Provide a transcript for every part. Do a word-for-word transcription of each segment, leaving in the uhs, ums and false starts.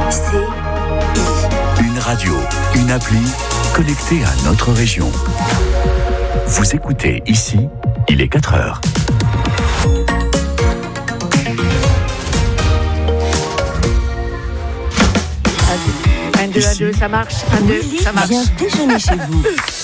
C I. Une radio, une appli connectée à notre région. Vous écoutez ici, il est quatre heures. Un, deux, un, deux, ça marche. Un, deux, ça marche. Viens déjeuner chez vous.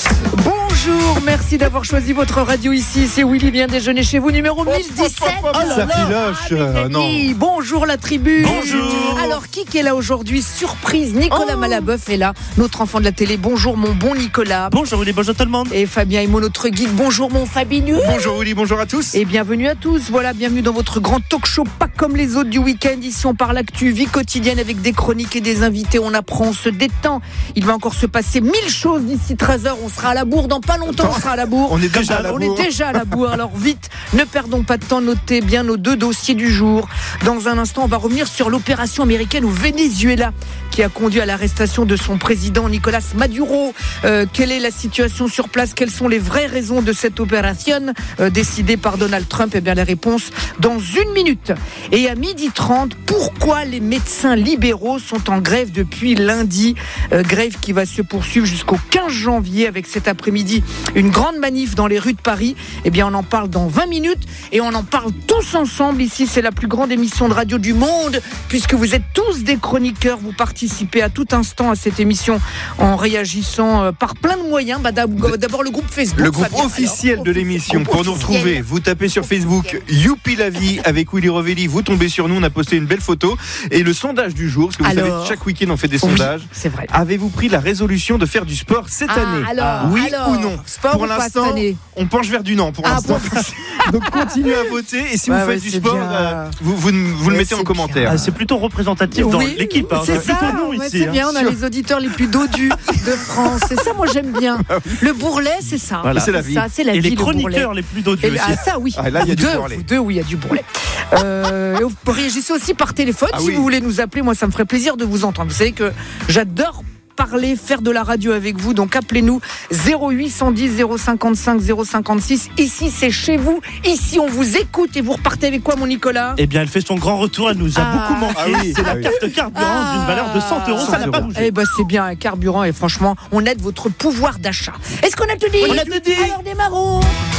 Bonjour, merci d'avoir choisi votre radio ici. C'est Willy vient déjeuner chez vous, numéro mille dix-sept. Oh, ça filoche, euh, non. Bonjour la tribu. Bonjour. Alors, qui est là aujourd'hui? Surprise, Nicolas Oh. Malaboeuf est là, notre enfant de la télé. Bonjour mon bon Nicolas. Bonjour Willy, bonjour tout le monde. Et Fabien Imo, notre guide. Bonjour mon Fabinus. Bonjour Willy, bonjour à tous. Et bienvenue à tous. Voilà, bienvenue dans votre grand talk show, pas comme les autres du week-end. Ici, on parle actu, vie quotidienne avec des chroniques et des invités. On apprend, on se détend. Il va encore se passer mille choses d'ici treize heures. On sera à la bourre dans pas longtemps. On sera à la bourre. On est déjà à la On bourre. est déjà à la bourre. Alors vite, ne perdons pas de temps. Notez bien nos deux dossiers du jour. Dans un instant, on va revenir sur l'opération américaine au Venezuela qui a conduit à l'arrestation de son président Nicolas Maduro. Euh, quelle est la situation sur place? Quelles sont les vraies raisons de cette opération euh, décidée par Donald Trump? Eh bien, les réponses dans une minute. Et à midi trente, pourquoi les médecins libéraux sont en grève depuis lundi? Euh, grève qui va se poursuivre jusqu'au quinze janvier avec cet après-midi une grande manif dans les rues de Paris. Eh bien, on en parle dans vingt minutes et on en parle tous ensemble. Ici, c'est la plus grande émission de radio du monde puisque vous êtes tous des chroniqueurs. Vous participez à tout instant à cette émission en réagissant euh, par plein de moyens. Bah, d'abord, d'abord le groupe Facebook. Le groupe Fabien. officiel Alors, de l'émission. groupe Pour nous officiel. retrouver, vous tapez sur Facebook Youpi la vie avec Willy Rovelli. Vous tombez sur nous, on a posté une belle photo. Et le sondage du jour, parce que vous Alors, savez, chaque week-end on fait des oui, sondages. c'est vrai. Avez-vous pris la résolution de faire du sport cette Ah, année? alors, Oui alors, ou non? sport Pour ou pas l'instant, cette année? on penche vers du non pour Ah, l'instant. bon. Donc continuez à voter et si Ouais, vous faites ouais, du c'est sport, bien. euh, vous, vous, vous le Ouais, mettez en c'est commentaire. bien. C'est plutôt représentatif dans Oui, l'équipe. Hein. c'est ça, plutôt nous ouais, ici. c'est hein. bien, on a Sûr. les auditeurs les plus dodus de France. C'est ça, moi j'aime bien. Le bourrelet, c'est ça. Voilà. C'est la vie. Ça, c'est la Et vie, les le bourrelet. chroniqueurs les plus dodus Et aussi. ah, ça, oui. Ah, là, il y a Vous du deux, bourrelet. vous deux, oui, il y a du bourrelet. Euh, et vous réagissez aussi par téléphone Ah si oui. vous voulez nous appeler. Moi, ça me ferait plaisir de vous entendre. Vous savez que j'adore parler, faire de la radio avec vous. Donc appelez-nous zéro huit cent dix zéro cinquante-cinq zéro cinquante-six. Ici, c'est chez vous. Ici, on vous écoute et vous repartez avec quoi, mon Nicolas? Eh bien, elle fait son grand retour. Elle nous a Ah. beaucoup manqué. Ah oui, c'est ah la oui. carte carburant Ah. d'une valeur de cent euros. Ça n'a pas bougé. Eh ben c'est bien un carburant et franchement, on aide votre pouvoir d'achat. Est-ce qu'on a tout dit? On a tout dit. Alors démarrons.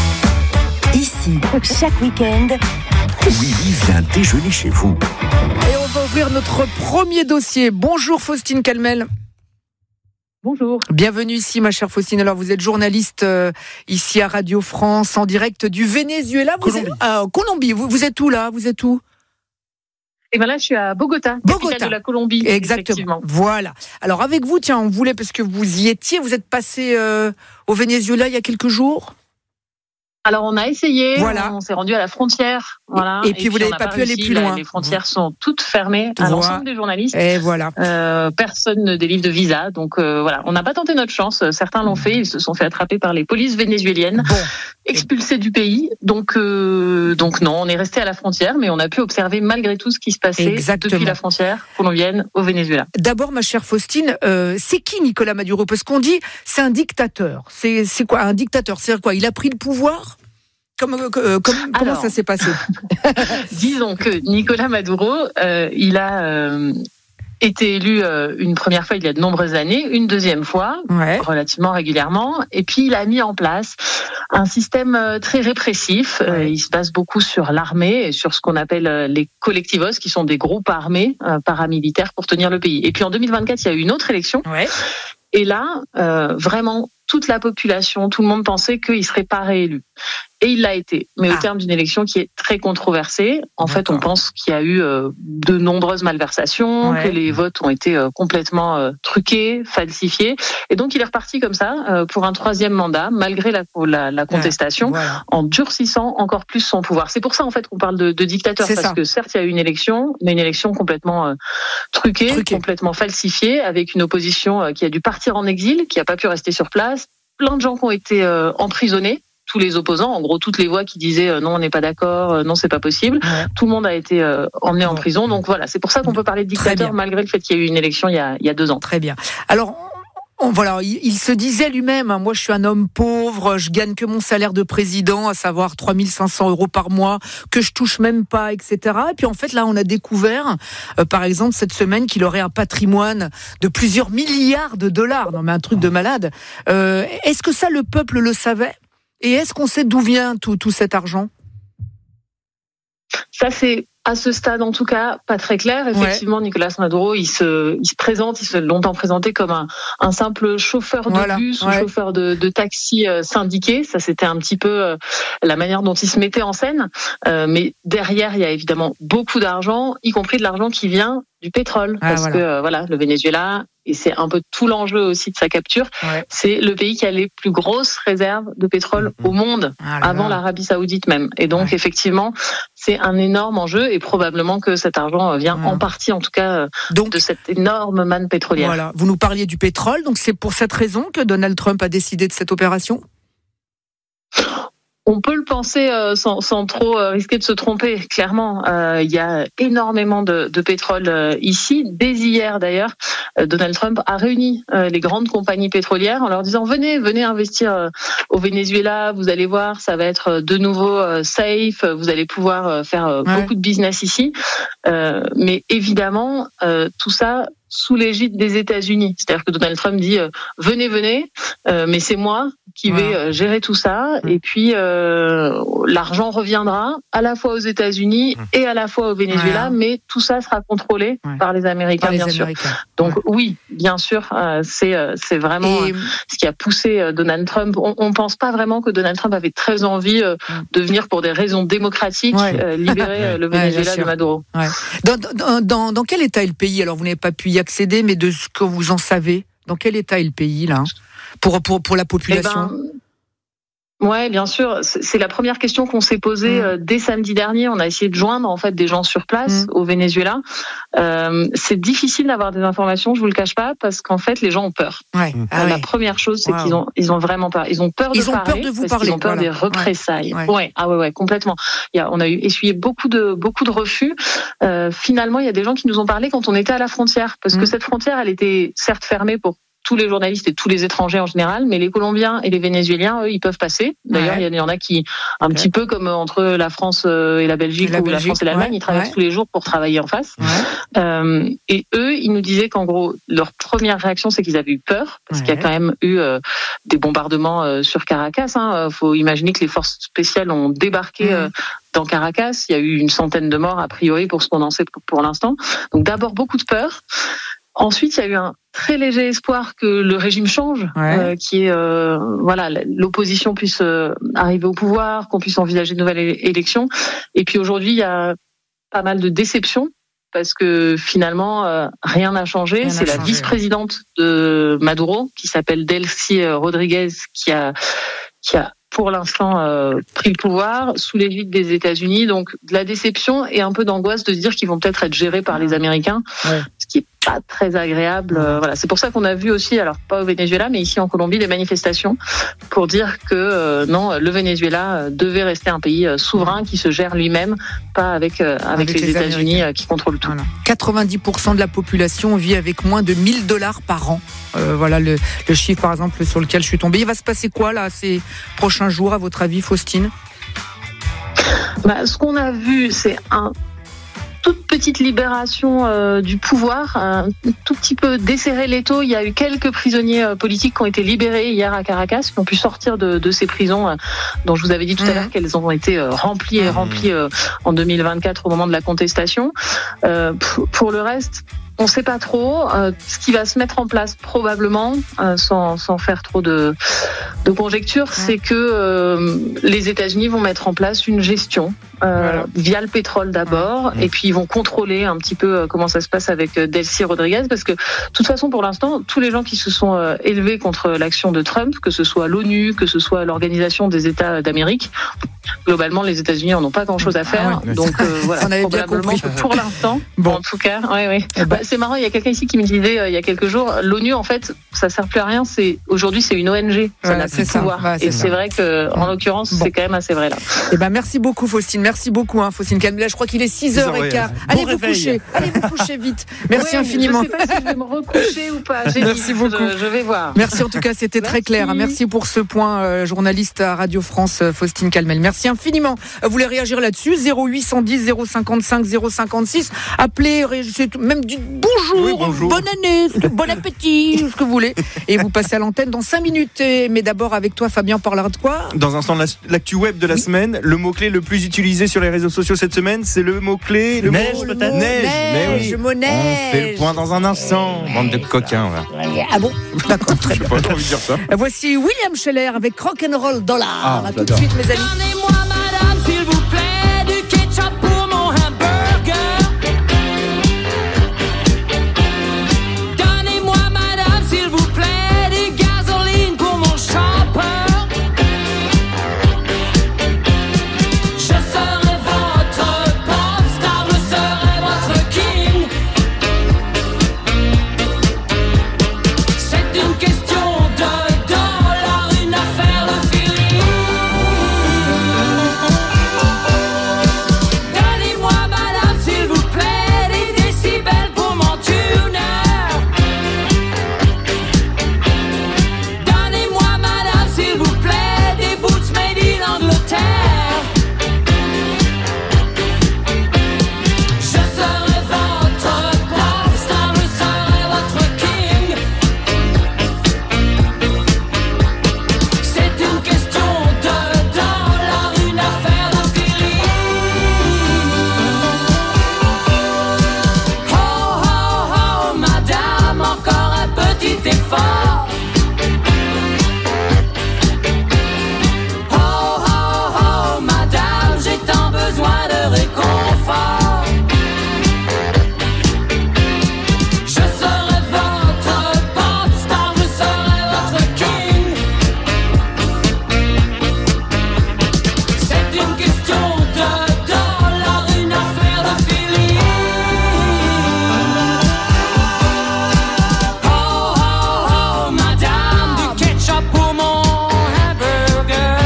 Ici, chaque week-end, Willy vient déjeuner chez vous. Et on va ouvrir notre premier dossier. Bonjour Faustine Calmel. Bonjour. Bienvenue ici, ma chère Faustine. Alors, vous êtes journaliste euh, ici à Radio France, en direct du Venezuela. Vous Colombie. êtes, ah, Colombie. Vous, vous êtes où là? Vous êtes où? Et ben là, je suis à Bogota, Bogota. capitale de la Colombie. Exactement. Effectivement. Voilà. Alors, avec vous, tiens, on voulait, parce que vous y étiez, vous êtes passé euh, au Venezuela il y a quelques jours. Alors, on a essayé, Voilà. on s'est rendu à la frontière. Voilà. Et puis, vous n'avez on n'a pas pu aller réussi. plus La- loin. Les frontières sont toutes fermées à Voilà. l'ensemble des journalistes. Et voilà. Euh, personne ne délivre de visa. Donc, euh, voilà. On n'a pas tenté notre chance. Certains l'ont fait. Ils se sont fait attraper par les polices vénézuéliennes, Bon. expulsés du pays. Donc, euh, donc non, on est resté à la frontière, mais on a pu observer malgré tout ce qui se passait Exactement. depuis la frontière colombienne au Venezuela. D'abord, ma chère Faustine, euh, c'est qui Nicolas Maduro? Parce qu'on dit c'est un dictateur. C'est, c'est quoi un dictateur? C'est quoi? Il a pris le pouvoir? Comme, euh, comme, comment Alors. ça s'est passé? Disons que Nicolas Maduro, euh, il a euh, été élu euh, une première fois il y a de nombreuses années, une deuxième fois, Ouais. relativement régulièrement, et puis il a mis en place un système euh, très répressif. Euh, Ouais. il se base beaucoup sur l'armée et sur ce qu'on appelle euh, les collectivos, qui sont des groupes armés euh, paramilitaires pour tenir le pays. Et puis en deux mille vingt-quatre, il y a eu une autre élection, Ouais. et là, euh, vraiment, toute la population, tout le monde pensait qu'il ne serait pas réélu. Et il l'a été, mais Ah. au terme d'une élection qui est très controversée. En fait, on D'accord. pense qu'il y a eu euh, de nombreuses malversations, Ouais. que les votes ont été euh, complètement euh, truqués, falsifiés. Et donc, il est reparti comme ça euh, pour un troisième mandat, malgré la, la, la contestation, Voilà. en durcissant encore plus son pouvoir. C'est pour ça, en fait, qu'on parle de, de dictateur, C'est parce ça. que certes, il y a eu une élection, mais une élection complètement euh, truquée, Truquée. complètement falsifiée, avec une opposition euh, qui a dû partir en exil, qui n'a pas pu rester sur place, plein de gens qui ont été euh, emprisonnés, tous les opposants, en gros toutes les voix qui disaient euh, non, on n'est pas d'accord, euh, non, c'est pas possible. Ouais. Tout le monde a été euh, emmené en Bon. prison. Donc voilà, c'est pour ça qu'on peut parler de Très dictateur bien. malgré le fait qu'il y a eu une élection il y a, il y a deux ans. Très bien. Alors, Oh, voilà, il, il se disait lui-même, hein, moi je suis un homme pauvre, je gagne que mon salaire de président, à savoir trois mille cinq cents euros par mois, que je touche même pas, et cetera. Et puis en fait là, on a découvert, euh, par exemple cette semaine, qu'il aurait un patrimoine de plusieurs milliards de dollars. Non mais un truc de malade. Euh, est-ce que ça, le peuple le savait ? Et est-ce qu'on sait d'où vient tout, tout cet argent ? Ça, c'est à ce stade, en tout cas, pas très clair. Effectivement, ouais. Nicolas Maduro, il se, il se présente, il s'est longtemps présenté comme un, un simple chauffeur de voilà, bus ouais. ou chauffeur de, de taxi euh, syndiqué. Ça, c'était un petit peu euh, la manière dont il se mettait en scène. Euh, mais derrière, il y a évidemment beaucoup d'argent, y compris de l'argent qui vient du pétrole. Ah, parce voilà. que euh, voilà, le Venezuela, et c'est un peu tout l'enjeu aussi de sa capture, ouais. c'est le pays qui a les plus grosses réserves de pétrole mmh. au monde, ah, là, avant là. l'Arabie Saoudite même. Et donc, ouais. effectivement, c'est un énorme enjeu, et probablement que cet argent vient ouais. en partie, en tout cas, donc, de cette énorme manne pétrolière. Voilà. Vous nous parliez du pétrole, donc c'est pour cette raison que Donald Trump a décidé de cette opération ? On peut le penser euh, sans, sans trop euh, risquer de se tromper, clairement. Euh, il y a énormément de, de pétrole euh, ici. Dès hier, d'ailleurs, euh, Donald Trump a réuni euh, les grandes compagnies pétrolières en leur disant « Venez, venez investir euh, au Venezuela, vous allez voir, ça va être de nouveau euh, safe, vous allez pouvoir euh, faire euh, ouais. beaucoup de business ici. Euh, » Mais évidemment, euh, tout ça sous l'égide des États-Unis. C'est-à-dire que Donald Trump dit euh, « Venez, venez, euh, mais c'est moi qui vais euh, gérer tout ça. » Et puis, euh, l'argent reviendra à la fois aux États-Unis et à la fois au Venezuela, ouais. mais tout ça sera contrôlé ouais. par les Américains, par les bien Américains. sûr. Donc ouais. oui, bien sûr, euh, c'est, euh, c'est vraiment et... euh, ce qui a poussé euh, Donald Trump. On ne pense pas vraiment que Donald Trump avait très envie euh, de venir pour des raisons démocratiques ouais. euh, libérer euh, le Venezuela ouais, de Maduro. Ouais. Dans, dans, dans, dans quel état est le pays ? Alors, vous n'avez pas pu y accéder, mais de ce que vous en savez, dans quel état est le pays, là, pour, pour, pour la population ? Eh ben, Ouais, bien sûr. C'est la première question qu'on s'est posée mmh. dès samedi dernier. On a essayé de joindre en fait des gens sur place mmh. au Venezuela. Euh, c'est difficile d'avoir des informations, je vous le cache pas, parce qu'en fait les gens ont peur. Ouais. Ah la ouais. première chose, c'est wow. qu'ils ont ils ont vraiment peur. Ils ont peur de ils ont parler, peur de vous parce parler. Ils ont peur voilà. des représailles. Ouais. ouais. Ah ouais, ouais, complètement. Il y a, on a eu essuyé beaucoup de beaucoup de refus. Euh, finalement, il y a des gens qui nous ont parlé quand on était à la frontière, parce mmh. que cette frontière, elle était certes fermée pour tous les journalistes et tous les étrangers en général, mais les Colombiens et les Vénézuéliens, eux, ils peuvent passer. D'ailleurs, ouais. il y en a qui, un okay. petit peu comme entre la France et la Belgique, et la ou Belgique, la France et l'Allemagne, ouais. ils traversent ouais. tous les jours pour travailler en face. Ouais. Euh, et eux, ils nous disaient qu'en gros, leur première réaction, c'est qu'ils avaient eu peur, parce ouais. qu'il y a quand même eu euh, des bombardements euh, sur Caracas. Hein. Faut imaginer que les forces spéciales ont débarqué. Mmh. Euh, dans Caracas, il y a eu une centaine de morts a priori pour ce qu'on en sait pour, pour l'instant. Donc d'abord beaucoup de peur. Ensuite, il y a eu un très léger espoir que le régime change, ouais. euh, qui est euh, voilà, l'opposition puisse euh, arriver au pouvoir, qu'on puisse envisager de nouvelles é- élections. Et puis aujourd'hui, il y a pas mal de déceptions parce que finalement, euh, rien n'a changé. Rien C'est n'a la changé, vice-présidente ouais. de Maduro qui s'appelle Delcy Rodriguez qui a qui a pour l'instant euh, pris le pouvoir sous l'égide des États-Unis. Donc de la déception et un peu d'angoisse de se dire qu'ils vont peut-être être gérés par les Américains, ouais. ce qui est pas très agréable. Euh, voilà, c'est pour ça qu'on a vu aussi, alors pas au Venezuela, mais ici en Colombie, des manifestations pour dire que euh, non, le Venezuela devait rester un pays euh, souverain qui se gère lui-même, pas avec euh, avec, avec les, les États-Unis euh, qui contrôlent tout. Voilà. quatre-vingt-dix pour cent de la population vit avec moins de mille dollars par an. Euh, voilà le, le chiffre, par exemple, sur lequel je suis tombée. Il va se passer quoi là ces prochains jours, à votre avis, Faustine ? Bah, ce qu'on a vu, c'est un toute petite libération euh, du pouvoir, un tout petit peu desserrer l'étau. Il y a eu quelques prisonniers euh, politiques qui ont été libérés hier à Caracas, qui ont pu sortir de, de ces prisons euh, dont je vous avais dit tout mmh. à l'heure qu'elles ont été euh, remplies et remplies euh, en deux mille vingt-quatre au moment de la contestation. Euh, p- pour le reste, on ne sait pas trop. Euh, ce qui va se mettre en place probablement, euh, sans, sans faire trop de, de conjectures, mmh. c'est que euh, les États-Unis vont mettre en place une gestion euh, voilà. via le pétrole d'abord, mmh. et puis ils vont contrôler un petit peu euh, comment ça se passe avec euh, Delcy Rodriguez, parce que de toute façon, pour l'instant, tous les gens qui se sont euh, élevés contre l'action de Trump, que ce soit l'ONU, que ce soit l'Organisation des États d'Amérique, globalement, les États-Unis en ont pas grand-chose à faire. Ah ouais. Donc euh, voilà, on avait bien compris. Pour l'instant, bon. en tout cas, oui, oui. Eh ben. bah, c'est marrant. Il y a quelqu'un ici qui me disait euh, il y a quelques jours, l'ONU en fait, ça sert plus à rien. C'est aujourd'hui, c'est une O N G. Ça voilà, n'a c'est ça. Bah, c'est et ça. c'est vrai que, en l'occurrence, bon. c'est quand même assez vrai là. Eh ben, merci beaucoup, Faustine. Merci beaucoup, hein, Faustine Calmel. Je crois qu'il est six heures quinze. Allez bon vous réveil. coucher. Allez vous coucher vite. Merci ouais, infiniment. Je ne sais pas si je vais me recoucher ou pas. J'ai Merci dit, beaucoup. Je, je vais voir. Merci en tout cas, c'était très clair. Merci pour ce point, euh, journaliste à Radio France, euh, Faustine Calmel. Merci infiniment. Vous voulez réagir là-dessus? zéro huit cent dix zéro cinquante-cinq zéro cinquante-six. Appelez, réagissez, même dites bonjour, oui, bonjour, bonne année, bon appétit, ce que vous voulez. Et vous passez à l'antenne dans cinq minutes. Mais d'abord, avec toi, Fabien, on parlera de quoi? Dans un instant, l'actu web de la oui. semaine. Le mot-clé le plus utilisé sur les réseaux sociaux cette semaine, c'est le mot-clé. Le neige, mot, peut-être Neige, neige, mais oui. Je me neige. On fait le point dans un instant. Bande de coquins, là. Ah bon? D'accord, très bien. Je n'ai pas envie de dire ça. Voici William Scheller avec Rock'n'Roll Dollar. Ah, à tout de suite, mes amis. Donnez-moi, madame, s'il vous plaît, du ketchup pour mon hamburger. Donnez-moi, madame, s'il vous plaît, du gasoline pour mon chopper. Je serai votre pop star, je serai votre king. C'est une question de dollars, une affaire de feeling. Donnez-moi, madame, s'il vous plaît, des décibels pour mon tuner. Donnez-moi, madame, s'il vous plaît, des boots made in Angleterre. Je serai votre pop star, je serai votre king. C'est une question de dollars, une affaire de feeling. Oh, oh, oh, madame, encore un petit effort. Oh, oh, oh, madame, j'ai tant besoin de réconfort. Je serai votre pop star, je serai votre king. C'est une question de dollars, une affaire de feeling. Oh, oh, oh, madame, du ketchup pour mon hamburger.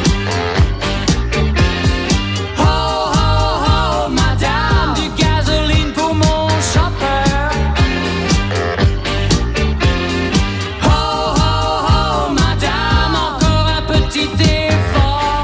Oh, oh, oh, madame, du gasoline pour mon chopper. Oh, oh, oh, madame, encore un petit effort.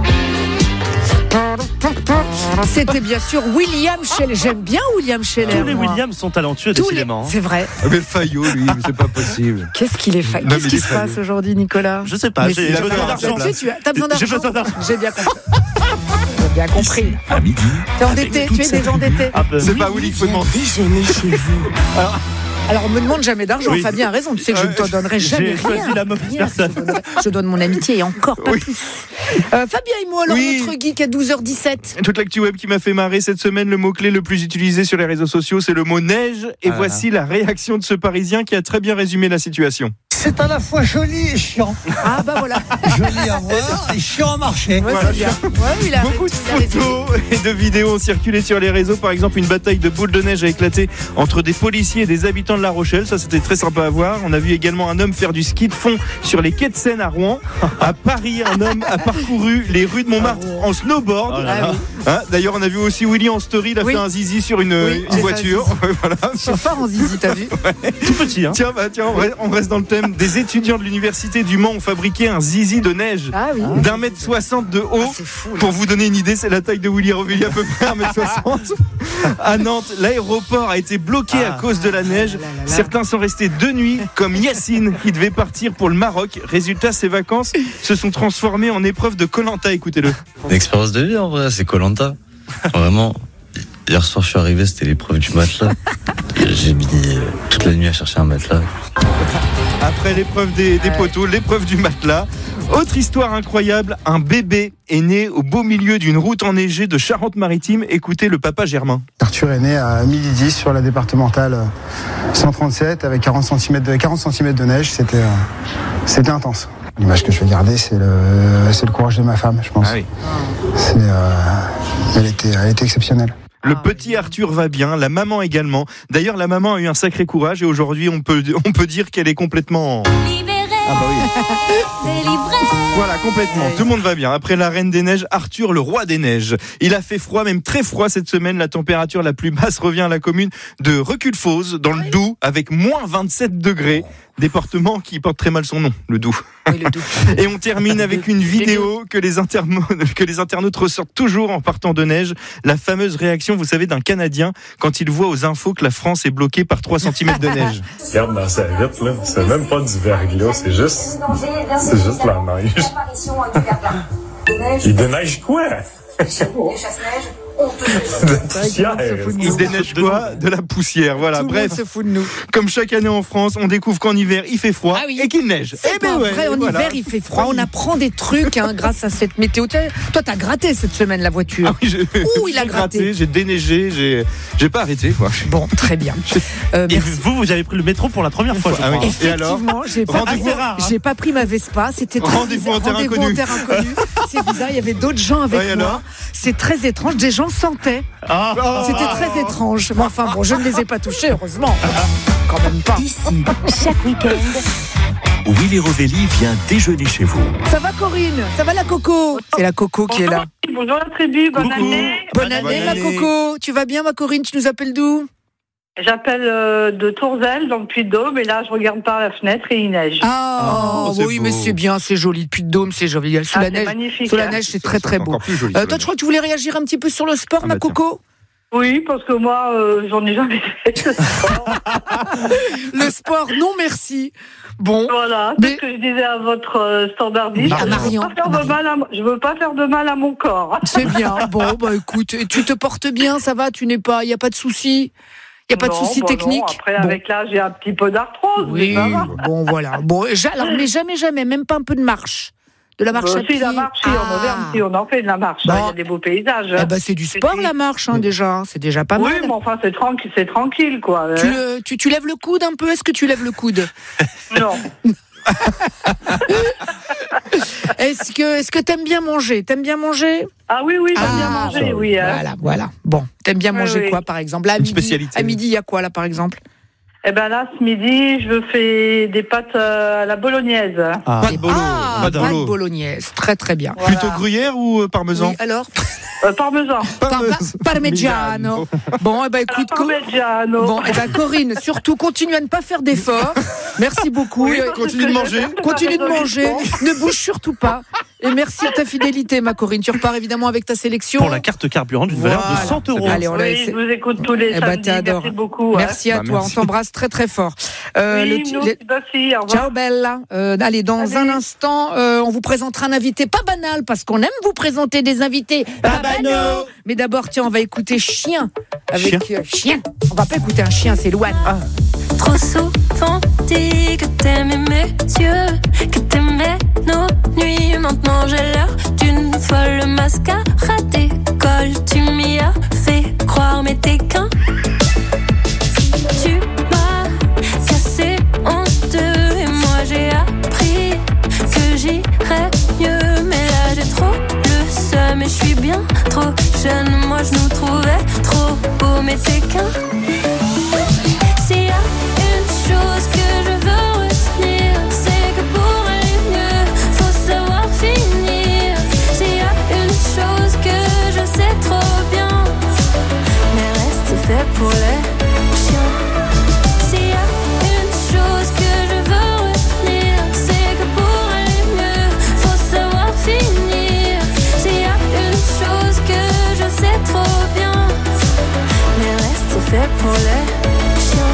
C'était bien sûr William Scheller. J'aime bien William Scheller. Tous les moi. Williams sont talentueux, Tous les- décidément. C'est vrai. Ah, mais le Fayot, lui, mais c'est pas possible. Qu'est-ce qu'il est fa... Non, Qu'est-ce mais qui il se est passe fa- aujourd'hui, Nicolas? Je sais pas, Mais j'ai c'est- j'ai besoin la d'argent. Tu sais, tu as, t'as besoin J'ai d'argent. besoin d'argent. J'ai bien compris. J'ai bien compris. À midi, T'es endetté, tu es déjà endetté. Un peu. C'est pas Willy qu'il faut demander. Déjeuner chez vous. Alors on me demande jamais d'argent, Oui. Fabien a raison, tu sais que je ne te donnerai jamais J'ai choisi rien. la mauvaise Rien, personne. Je, donnerai- je donne mon amitié et encore pas Oui. plus. Euh, Fabien et moi, alors Oui. notre geek à douze heures dix-sept. Toute l'actu web qui m'a fait marrer cette semaine, le mot-clé le plus utilisé sur les réseaux sociaux, c'est le mot neige. Et Ah. voici la réaction de ce Parisien qui a très bien résumé la situation. C'est à la fois joli et chiant. Ah bah voilà. Joli à voir et chiant à marcher. Ouais, Voilà. c'est bien. Ouais, il a Beaucoup de il a résumé. photos et de vidéos ont circulé sur les réseaux. Par exemple, une bataille de boules de neige a éclaté entre des policiers et des habitants de La Rochelle. Ça, c'était très sympa à voir. On a vu également un homme faire du ski de fond sur les quais de Seine à Rouen. À Paris, un homme a parcouru les rues de Montmartre en snowboard. Oh là là. Ah oui. Hein, D'ailleurs, on a vu aussi Willy en story. Il a Oui. fait un zizi sur une, Oui, une j'ai voiture. Ouais, voilà. Je suis fort en zizi, t'as vu? Tout petit, hein. Tiens, bah, tiens, on reste- on reste dans le thème. Des étudiants de l'université du Mans ont fabriqué un zizi de neige Ah oui. d'un mètre soixante de haut. Ah, c'est fou, là. Pour vous donner une idée, c'est la taille de Willy Revelli, à peu près un mètre soixante. À Nantes, l'aéroport a été bloqué à Ah. cause de la neige. là là là. Certains sont restés deux nuits, comme Yacine, qui devait partir pour le Maroc. Résultat, ses vacances se sont transformées en épreuve de Koh-Lanta. Écoutez-le. Une expérience de vie en vrai, c'est Koh-Lanta. Vraiment, hier soir je suis arrivé, c'était l'épreuve du matelas. J'ai mis euh, toute la nuit à chercher un matelas. Après l'épreuve des, des poteaux, l'épreuve du matelas. Autre histoire incroyable, un bébé est né au beau milieu d'une route enneigée de Charente-Maritime. Écoutez le papa Germain. Arthur est né à midi dix sur la départementale cent trente-sept avec quarante centimètres de, quarante centimètres de neige. C'était, euh, c'était intense. L'image que je vais garder, c'est le, c'est le courage de ma femme, je pense. Ah oui. C'est, euh, elle, était, elle était exceptionnelle. Le petit Arthur va bien, la maman également. D'ailleurs, la maman a eu un sacré courage et aujourd'hui, on peut, on peut dire qu'elle est complètement... Libéré Ah bah oui. Voilà, complètement. Tout le monde va bien. Après la Reine des Neiges, Arthur, le roi des neiges. Il a fait froid, même très froid cette semaine. La température la plus basse revient à la commune de Reculfose, dans le Doubs, avec moins vingt-sept degrés. Département qui porte très mal son nom, le Doubs. Oui, le Doubs. Et on termine avec une vidéo que les, intermo- que les internautes ressortent toujours en partant de neige. La fameuse réaction, vous savez, d'un Canadien quand il voit aux infos que la France est bloquée par trois centimètres de neige. Regarde dans sa vitre, là. C'est même pas du verglas, c'est juste, c'est juste la neige. Il déneige quoi? Il déneige quoi? De la poussière. Voilà, Tout bref. se fout de nous. Comme chaque année en France, on découvre qu'en hiver, il fait froid Ah oui. et qu'il neige. C'est Eh pas ben ouais, vrai, en voilà. hiver il fait froid, on apprend des trucs hein, grâce à cette météo. Tiens, toi t'as gratté cette semaine la voiture. Ah oui, j'ai, Ouh, il a j'ai gratté. J'ai déneigé, j'ai, j'ai pas arrêté. Quoi. Bon, très bien. Euh, Et merci. vous, vous avez pris le métro pour la première fois, je Ah crois. oui. Et alors Effectivement, j'ai pas, Rendez-vous- pris, assez rare, hein. j'ai pas pris ma Vespa, c'était très Rendez-vous en bizarre. terre Rendez-vous inconnue. en terre inconnue. C'est bizarre, il y avait d'autres gens avec Ouais, moi. alors C'est très étrange, des gens sentaient. Ah. C'était très étrange. Mais enfin bon, je ne les ai pas touchés, heureusement. Quand même pas. Ici, chaque week-end, Willy Rovelli vient déjeuner chez vous. Ça va Corinne? Ça va la Coco? C'est la Coco qui est là. Bonjour la tribu, bonne Coucou. année. Bonne Bonne année ma année. Coco. Tu vas bien ma Corinne? Tu nous appelles d'où? J'appelle euh, de Tourzel, dans le Puy-de-Dôme, et là je regarde par la fenêtre et il neige. Ah Oh, c'est oui, beau. mais c'est bien, c'est joli. Le Puy-de-Dôme, c'est joli. Sous Ah, la c'est neige, magnifique, sous la hein. neige, c'est très très beau. Encore plus joli. Euh, sur toi, la je crois que tu voulais réagir un petit peu sur le sport, Ah, ma bah, tiens. Coco? Oui, parce que moi, euh, j'en ai jamais fait. le sport. Le sport, non merci. Bon, Voilà, Mais- c'est ce que je disais à votre euh, standardiste. À Marion, Je veux pas faire à de Marion. mal à, je veux pas faire de mal à mon corps. c'est bien. Bon, bah écoute, et tu te portes bien, ça va, tu n'es pas, il n'y a pas de souci. Il n'y a pas de Non, souci bon, technique. non, après, Bon. avec l'âge, j'ai un petit peu d'arthrose. Oui, mais ça va. bon voilà. Bon, ja- alors, mais jamais, jamais, même pas un peu de marche. De la marche Euh, à pied. si, la marche, si, en Ah. Auvergne, si, on en fait de la marche. Bon. Il y a des beaux paysages. Eh ben, c'est du sport la marche hein, déjà, c'est déjà pas Oui, mal. mais enfin, c'est tranquille, c'est tranquille, quoi. Tu, le- tu, tu lèves le coude un peu? Est-ce que tu lèves le coude? Non. Est-ce que est-ce que t'aimes bien manger? T'aimes bien manger? Ah oui, oui, j'aime Ah, bien manger, oui. hein. Voilà, voilà. Bon, t'aimes bien Oui, manger oui. quoi par exemple? Là, à Une midi, spécialité. à midi, il y a quoi là par exemple? Eh ben là, ce midi, je fais des pâtes euh, à la bolognaise. Ah. Pas de bolo. Ah, pas de pâte bolo. bolognaise, très très bien. Voilà. Plutôt gruyère ou euh, parmesan? Oui, alors Euh, parmesan. Par- Parmigiano. Bon, eh ben écoute, Co- Parmigiano. bon, eh ben Corinne, surtout continue à ne pas faire d'efforts. Merci beaucoup. Oui, Euh, parce que continue de je- manger. Continue de manger, résolution. ne bouge surtout pas. Et merci à ta fidélité, ma Corinne. Tu repars évidemment avec ta sélection. Pour la carte carburant d'une valeur Voilà. de cent euros. Allez, on l'a Oui, essayé. je vous écoute tous les Eh ben, samedis. t'adores. Merci beaucoup. Merci à Bah, toi, merci. on t'embrasse très très fort. Euh, Oui, le- nous, le- merci, au revoir. Ciao Bella. Euh, allez, dans Allez. un instant, euh, on vous présentera un invité pas banal parce qu'on aime vous présenter des invités pas banaux. Mais d'abord, tiens, on va écouter Chien avec Chien. euh, Chien. On va pas écouter un chien, c'est Louane. Ah. Trop souvent dit que t'aimais mes yeux, que t'aimais nos nuits. Maintenant j'ai l'air d'une folle mascarade d'école. Tu m'y as fait croire, mais t'es qu'un. Tu m'as cassé en deux et moi j'ai appris que j'irais mieux. Mais là j'ai trop le seum et je suis bien trop jeune. Moi je nous trouvais trop beaux, mais t'es qu'un. S'il y a une chose que je veux retenir, c'est que pour aller mieux, faut savoir finir. S'il y a une chose que je sais trop bien, mais reste fait pour les chiens. S'il y a une chose que je veux retenir, c'est que pour aller mieux, faut savoir finir. S'il y a une chose que je sais trop bien, mais reste fait pour les chiens.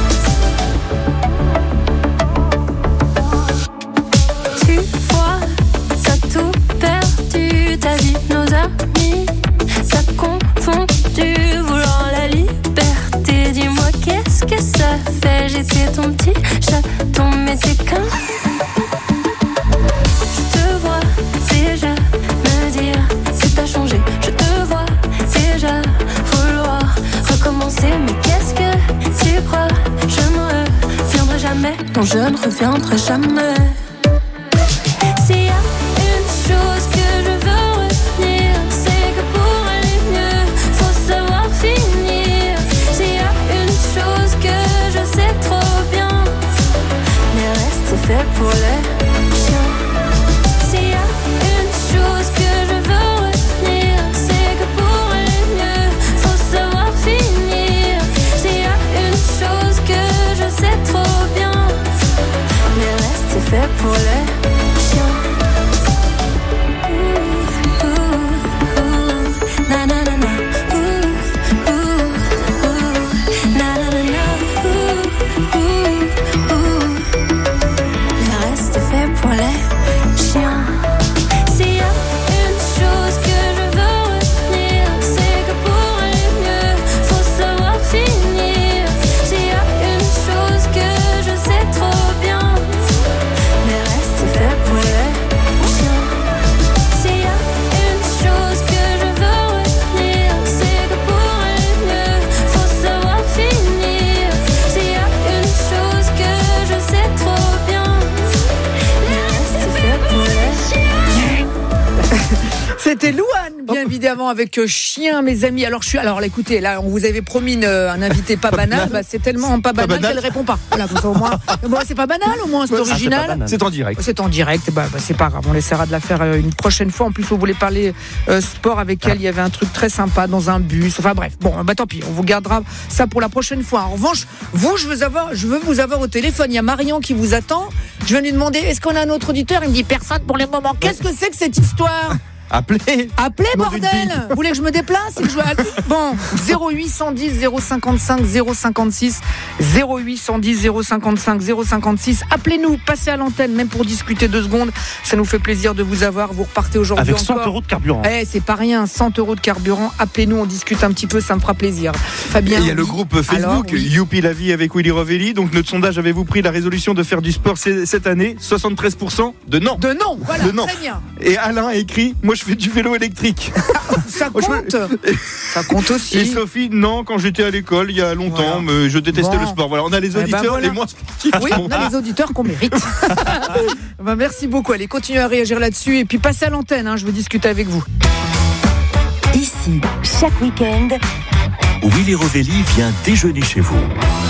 Tu vois, t'as tout perdu, ta vie, nos amis, t'as confondu, voulant la liberté. Dis-moi qu'est-ce que ça fait, j'étais ton petit chaton, mais t'es qu'un. Je te vois déjà me dire que t'as changé, je te vois déjà vouloir recommencer, mais qu'est-ce que tu crois? Je ne reviendrai jamais, non je ne reviendrai jamais. S'il y a une chose que je veux retenir, c'est que pour aller mieux, faut savoir finir. S'il y a une chose que je sais trop bien, mais reste fait pour les C'était Louane, bien évidemment, avec Chien, mes amis. Alors, je suis, alors, écoutez, là, on vous avait promis une, un invité pas banal. Bah, c'est tellement pas banal, banal qu'elle répond pas. Voilà, comme ça, au moins. Bon, c'est pas banal, au moins, c'est ouais, original. Ah, c'est, c'est en direct. C'est en direct. Bah, bah, c'est pas grave. On essaiera de la faire une prochaine fois. En plus, on voulait parler euh, sport avec elle. Il y avait un truc très sympa dans un bus. Enfin, bref. Bon, bah, tant pis. On vous gardera ça pour la prochaine fois. En revanche, vous, je veux avoir, je veux vous avoir au téléphone. Il y a Marion qui vous attend. Je viens lui demander, est-ce qu'on a un autre auditeur? Il me dit personne pour le moment. Qu'est-ce que c'est que cette histoire? Appelez Appelez, bordel. Vous voulez que je me déplace et que je... Bon, zéro huit cent dix zéro cinquante-cinq zéro cinquante-six zéro huit cent dix zéro cinquante-cinq zéro cinquante-six. Appelez-nous, passez à l'antenne, même pour discuter deux secondes. Ça nous fait plaisir de vous avoir. Vous repartez aujourd'hui avec encore. cent euros de carburant. Eh, c'est pas rien, cent euros de carburant. Appelez-nous, on discute un petit peu, ça me fera plaisir. Fabien. Il y a le groupe Facebook, alors, oui. Youpi la vie avec Willy Rovelli. Donc, notre sondage, avez-vous pris la résolution de faire du sport cette année? soixante-treize pour cent de non. De non, voilà, de non. Très bien. Et Alain a écrit, moi je fais du vélo électrique. Ça compte. Ça compte aussi. Et Sophie, non, quand j'étais à l'école il y a longtemps, voilà. mais je détestais bon. le sport. Voilà, on a les auditeurs, eh ben voilà. les moins sportifs. Oui, on a les auditeurs qu'on mérite. Ben, merci beaucoup. Allez, continuez à réagir là-dessus et puis passez à l'antenne. Hein, je veux discuter avec vous. Ici, chaque week-end, Willy Rovelli vient déjeuner chez vous.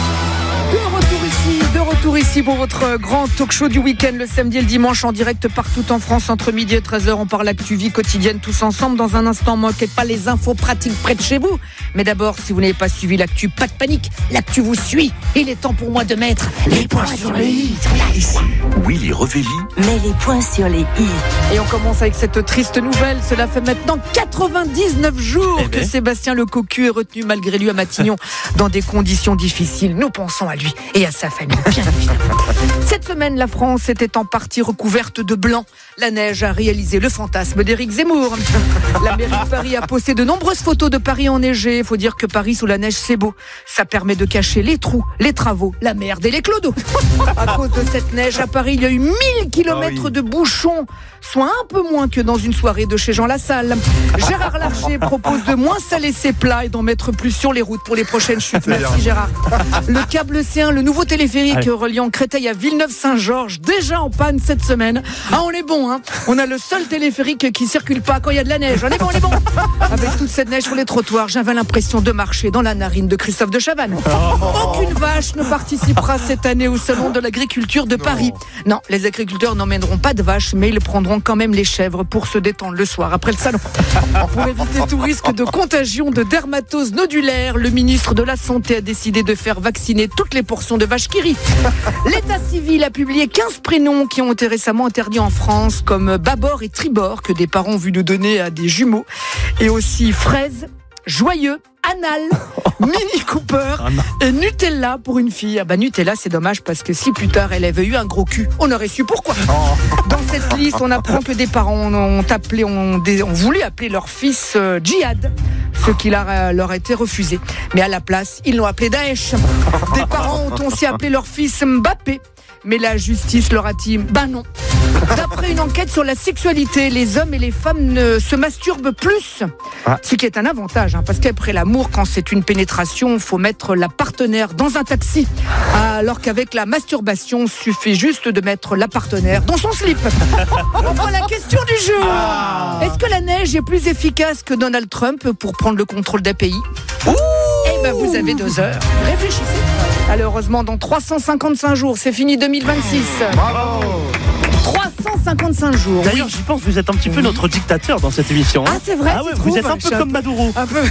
De retour ici, de retour ici pour votre grand talk show du week-end, le samedi et le dimanche en direct partout en France entre midi et treize heures. On parle actu vie quotidienne tous ensemble. Dans un instant, manquez pas les infos pratiques près de chez vous. Mais d'abord, si vous n'avez pas suivi l'actu, pas de panique. L'actu vous suit. Il est temps pour moi de mettre les, les points, points sur les i. Ici, Willy Rovelli met les points sur les i. Et on commence avec cette triste nouvelle. Cela fait maintenant quatre-vingt-dix-neuf jours eh que ben. Sébastien Le Cocu est retenu malgré lui à Matignon dans des conditions difficiles. Nous pensons à lui et à sa famille, bien évidemment. Cette semaine, la France était en partie recouverte de blanc. La neige a réalisé le fantasme d'Éric Zemmour. La mairie de Paris a posté de nombreuses photos de Paris enneigé. Il faut dire que Paris sous la neige, c'est beau. Ça permet de cacher les trous, les travaux, la merde et les clodos. À cause de cette neige, à Paris, il y a eu mille kilomètres ah oui. de bouchons, soit un peu moins que dans une soirée de chez Jean Lassalle. Gérard Larcher propose de moins saler ses plats et d'en mettre plus sur les routes pour les prochaines chutes. Merci Gérard. Le câble C un, le nouveau téléphérique Allez. reliant Créteil à Villeneuve-Saint-Georges, déjà en panne cette semaine. Ah, on est bon, hein. On a le seul téléphérique qui circule pas quand il y a de la neige. On est bon, on est bon. Avec toute cette neige sur les trottoirs, j'avais l'impression de marcher dans la narine de Christophe de Chavannes. Aucune vache ne participera cette année au salon de l'agriculture de Paris. Non, non les agriculteurs n'emmèneront pas de vaches, mais ils prendront quand même les chèvres pour se détendre le soir après le salon. Pour éviter tout risque de contagion de dermatose nodulaire, le ministre de la Santé a décidé de faire vacciner toutes les portions de vaches qui rient. L'état civil a publié quinze prénoms qui ont été récemment interdits en France, comme Babor et Tribord, que des parents ont vu le donner à des jumeaux, et aussi Fraise, Joyeux, Anal, Mini Cooper et Nutella pour une fille. Ah bah Nutella, c'est dommage parce que si plus tard elle avait eu un gros cul, on aurait su pourquoi. Dans cette liste, on apprend que des parents ont appelé, ont, ont voulu appeler leur fils euh, Djihad, ce qui leur a, leur a été refusé. Mais à la place, ils l'ont appelé Daesh. Des parents ont aussi appelé leur fils Mbappé. Mais la justice leur a dit « Ben non ». D'après une enquête sur la sexualité, les hommes et les femmes ne se masturbent plus. Ah. Ce qui est un avantage, hein, parce qu'après l'amour, quand c'est une pénétration, il faut mettre la partenaire dans un taxi. Alors qu'avec la masturbation, il suffit juste de mettre la partenaire dans son slip. Enfin, la question du jour. Ah. Est-ce que la neige est plus efficace que Donald Trump pour prendre le contrôle d'un pays ? Ouh. Eh ben, vous avez deux heures. Réfléchissez. Alors, heureusement, dans trois cent cinquante-cinq jours, c'est fini deux mille vingt-six. Bravo. trois cent cinquante-cinq jours. D'ailleurs, oui. j'y pense, vous êtes un petit peu notre dictateur dans cette émission. Ah, c'est vrai. Ah ouais, vous êtes un peu comme Maduro. Un peu.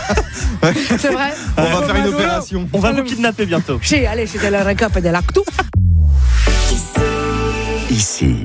C'est vrai. On va faire une opération. On va vous kidnapper bientôt. J'ai, allez, j'ai de la récap et de l'actu. Ici.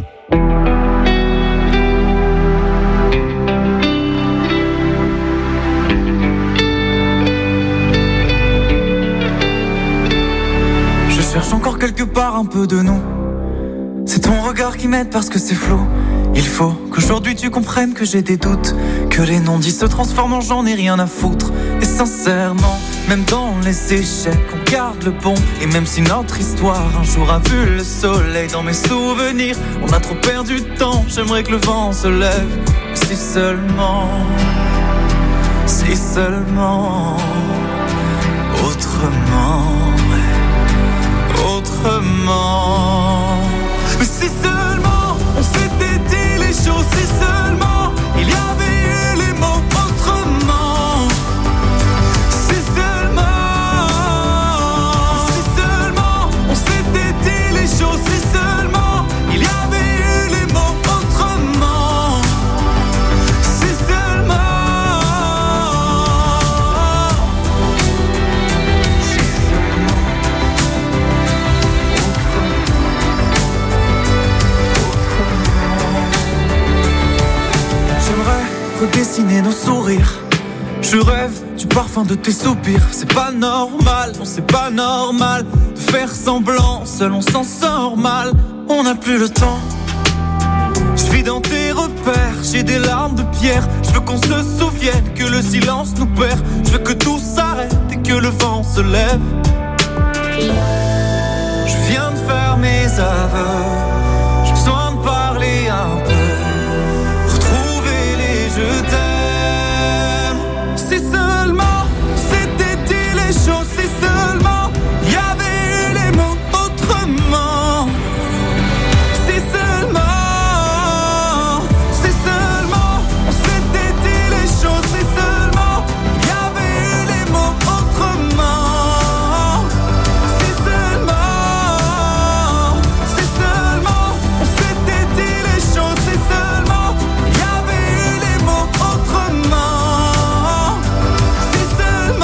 Je cherche encore quelque part un peu de nous. C'est ton regard qui m'aide parce que c'est flou. Il faut qu'aujourd'hui tu comprennes que j'ai des doutes, que les non-dits se transforment en j'en ai rien à foutre. Et sincèrement, même dans les échecs, on garde le bon. Et même si notre histoire un jour a vu le soleil, dans mes souvenirs, on a trop perdu de temps. J'aimerais que le vent se lève. Si seulement, si seulement, autrement, autrement. Mais si seulement on s'était dit les choses, si seulement il y avait dessiner nos sourires. Je rêve du parfum de tes soupirs. C'est pas normal, non c'est pas normal de faire semblant, seul on s'en sort mal. On n'a plus le temps. Je vis dans tes repères, j'ai des larmes de pierre. Je veux qu'on se souvienne que le silence nous perd. Je veux que tout s'arrête et que le vent se lève. Je viens de faire mes aveux. J'ai besoin de parler un peu. Retrouver les je t'aime. Si seulement c'était dit les choses, si seulement il y avait eu les mots autrement. Si seulement, si seulement on s'était dit les choses, si seulement il y avait eu les mots autrement. Si seulement, si seulement on s'était dit les choses, si seulement il y avait eu les mots autrement. Si seulement.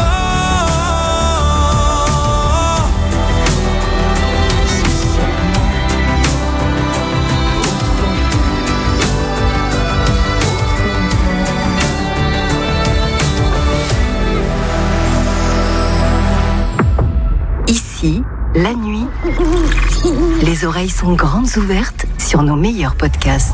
Ici, la nuit, les oreilles sont grandes ouvertes sur nos meilleurs podcasts.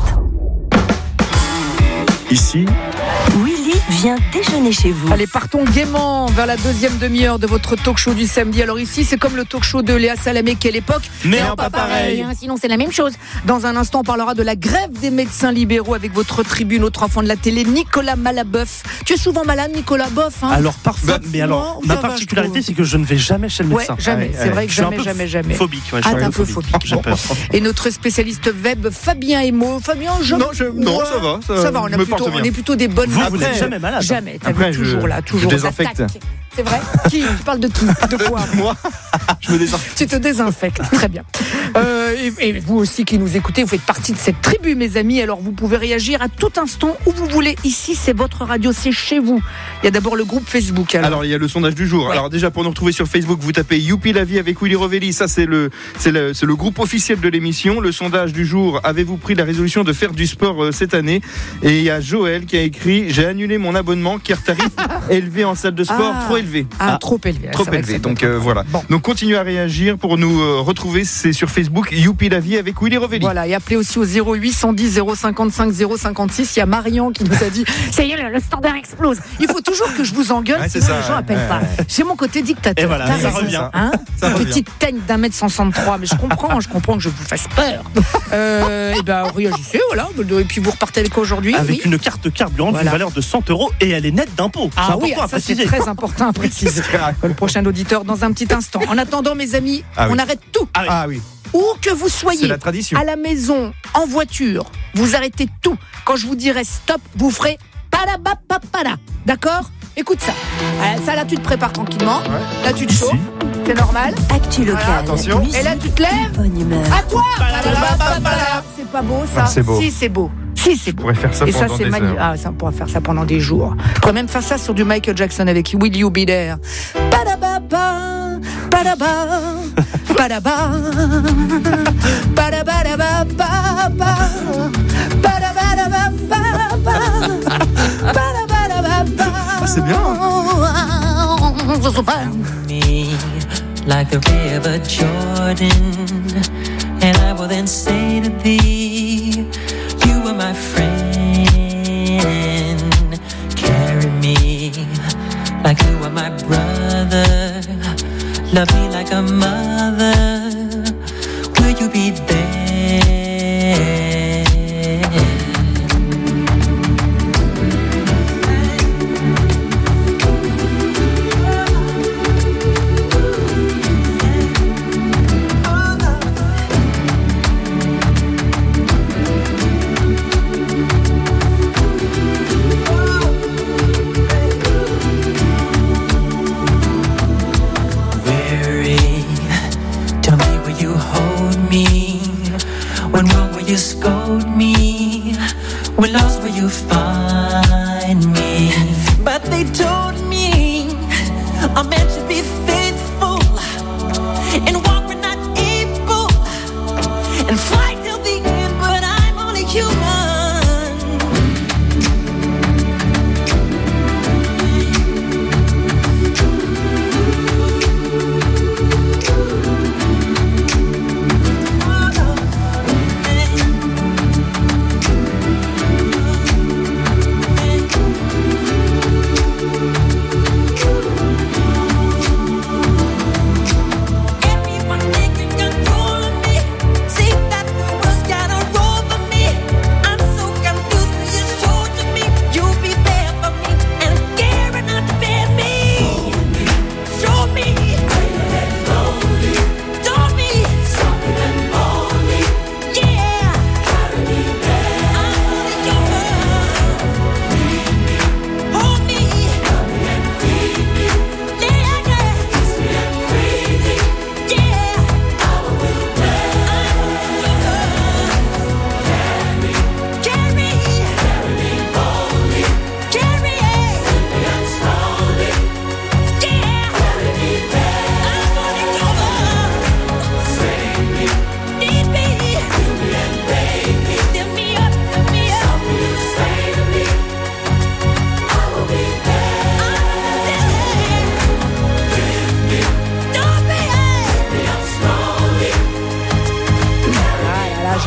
Ici, Willy vient déjeuner chez vous. Allez, partons gaiement vers la deuxième demi-heure de votre talk show du samedi. Alors ici, c'est comme le talk show de Léa Salamé qu'est l'époque. Mais en pas pareil. hein, sinon, c'est la même chose. Dans un instant, on parlera de la grève des médecins libéraux avec votre tribune, autre enfant de la télé, Nicolas Malaboeuf. Tu es souvent malade, Nicolas Boff, hein? Alors parfois, Bah, mais alors, non, ma ça va, particularité, je c'est que je ne vais jamais chez le Ouais, médecin. jamais. Ouais, c'est ouais. vrai que Je suis un jamais, peu jamais, jamais. Phobique, ouais, je Ah, suis t'es un un peu peu phobique. phobique. J'ai Bon. peur. Et notre spécialiste web, Fabien Emo. Fabien, je... Non, je- non, Ouais. ça va, ça Ça va, on, a me plutôt, porte bien. on est plutôt des bonnes Vous, nappes. vous n'êtes jamais malade. Jamais. T'as Après, vu, je- toujours là, toujours. je on désinfecte. t'attaque. C'est vrai? Qui? Tu parles de qui? De quoi? Moi, je me désinfecte. Tu te désinfectes, très bien. Euh, et, et vous aussi qui nous écoutez, vous faites partie de cette tribu, mes amis. Alors vous pouvez réagir à tout instant où vous voulez. Ici, c'est votre radio, c'est chez vous. Il y a d'abord le groupe Facebook. Alors, Alors il y a le sondage du jour. Ouais. Alors déjà pour nous retrouver sur Facebook, vous tapez Youpi la vie avec Willy Rovelli. Ça c'est le c'est le c'est le groupe officiel de l'émission. Le sondage du jour, avez-vous pris la résolution de faire du sport euh, cette année? Et il y a Joël qui a écrit j'ai annulé mon abonnement car tarif élevé en salle de sport, Ah. trop élevé. ah, trop élevé. Trop C'est vrai que élevé. ça doit Donc être euh, voilà. Bon. Donc continuez à réagir pour nous euh, retrouver. C'est sur Facebook Youpi la vie avec Willy Rovelli. Voilà, et appelez aussi au zéro huit cent dix zéro cinquante-cinq zéro cinquante-six. Il y a Marion qui nous a dit ça y est, le, le standard explose. Il faut toujours que je vous engueule, Ouais, c'est sinon ça, les gens ouais, appellent ouais, pas. ouais. C'est mon côté dictateur. Et voilà, T'as ça raison. revient. Hein Ça revient. Petite teigne d'un mètre soixante-trois, mais je comprends, je comprends que je vous fasse peur. Euh, et ben réagissez, voilà. Et puis vous repartez avec quoi aujourd'hui? Avec Oui. une carte carburant Voilà. d'une valeur de cent euros et elle est nette d'impôts. C'est Ah oui, important à ça c'est préciser. très important à préciser. Le prochain auditeur dans un petit instant. En attendant, mes amis, Ah oui. on arrête tout. Ah oui. Ah oui. Où que vous C'est soyez, la tradition. à la maison, en voiture, vous arrêtez tout. Quand je vous dirai stop, vous ferez padabapapala. D'accord? Écoute ça. Euh, ça là, tu te prépares tranquillement. Là, tu te chauffes. C'est normal. Actu locale. Voilà, attention. musique, Et là, tu te lèves. bonne humeur. À toi. Padabapapala. C'est pas beau ça? Ah, c'est beau. Si, c'est beau. Si, c'est Je beau. pourrais faire ça Et ça, pendant c'est des magnifique. heures. Ah, ça, on pourra faire ça pendant des jours. On pourrait même faire ça sur du Michael Jackson avec Will You Be There. Padababa, padaba, padaba, padabadababa, padabadababa, padabadababa. Ah, c'est bien. Me like the river Jordan, and I will then say to thee, you are my friend. Carry me like you are my brother. Love me like a mother. Will you be there? Weary, tell me will you hold me? When wrong will you scold me? When lost will you find me? But they told me a man should be faithful and walk when not able and fight till the end, but I'm only human.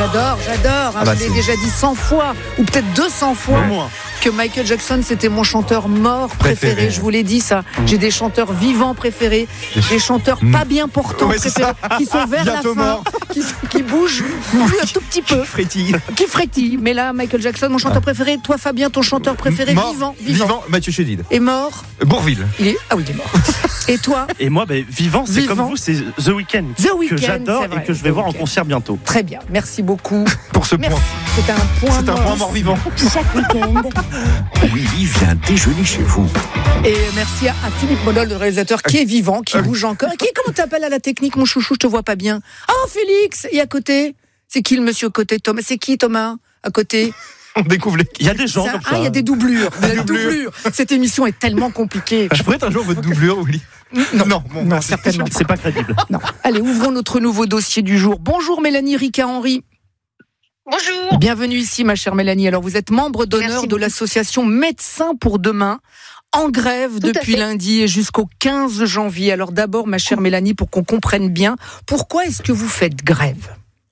j'adore, j'adore. Hein, Ah bah, je l'ai c'est- déjà dit cent fois, ou peut-être deux cents fois, Au moins. que Michael Jackson, c'était mon chanteur mort préféré. Préféré. Je vous l'ai dit, ça. J'ai des chanteurs vivants préférés, des chanteurs pas bien portants Ouais, c'est préférés, qui sont vers Bientôt la fin, morts. qui, qui bougent un tout petit peu, Frétille. qui frétillent. Mais là, Michael Jackson, mon chanteur préféré. Toi, Fabien, ton chanteur préféré, Mort. vivant, vivant. Vivant, Mathieu Chédid. Et mort. Bourville. Il est... Ah oui, il est mort. Et toi? Et moi, ben, vivant, c'est Vivant. comme vous, c'est The Weeknd. The Weeknd, que j'adore c'est vrai, et que je vais The voir en Weeknd. concert bientôt. Très bien, merci beaucoup. Pour ce Merci. point. C'est un point C'est un mort. point mort vivant. Chaque week-end, Willy vient déjeuner chez vous. Et merci à, à Philippe Modol, le réalisateur, qui est vivant, qui bouge encore. Qui, comment t'appelles à la technique, mon chouchou? Je te vois pas bien. Oh, Félix! Et à côté? C'est qui le monsieur à côté, Thomas? C'est qui, Thomas? À côté? On découvre les... Il y a des gens Ça- comme ça. Ah, il y a des doublures. Il y a des doublures. doublures. Cette émission est tellement compliquée. Je pourrais être un jour votre doublure, Willy. Non, non, bon, non, merci. certainement. C'est pas crédible. Non. Allez, ouvrons notre nouveau dossier du jour. Bonjour Mélanie Ricard-Henry. Bonjour. Bienvenue ici, ma chère Mélanie. Alors, vous êtes membre d'honneur Merci de beaucoup. l'association Médecins pour demain, en grève Tout à depuis fait. lundi et jusqu'au quinze janvier. Alors, d'abord, ma chère Mélanie, pour qu'on comprenne bien, pourquoi est-ce que vous faites grève?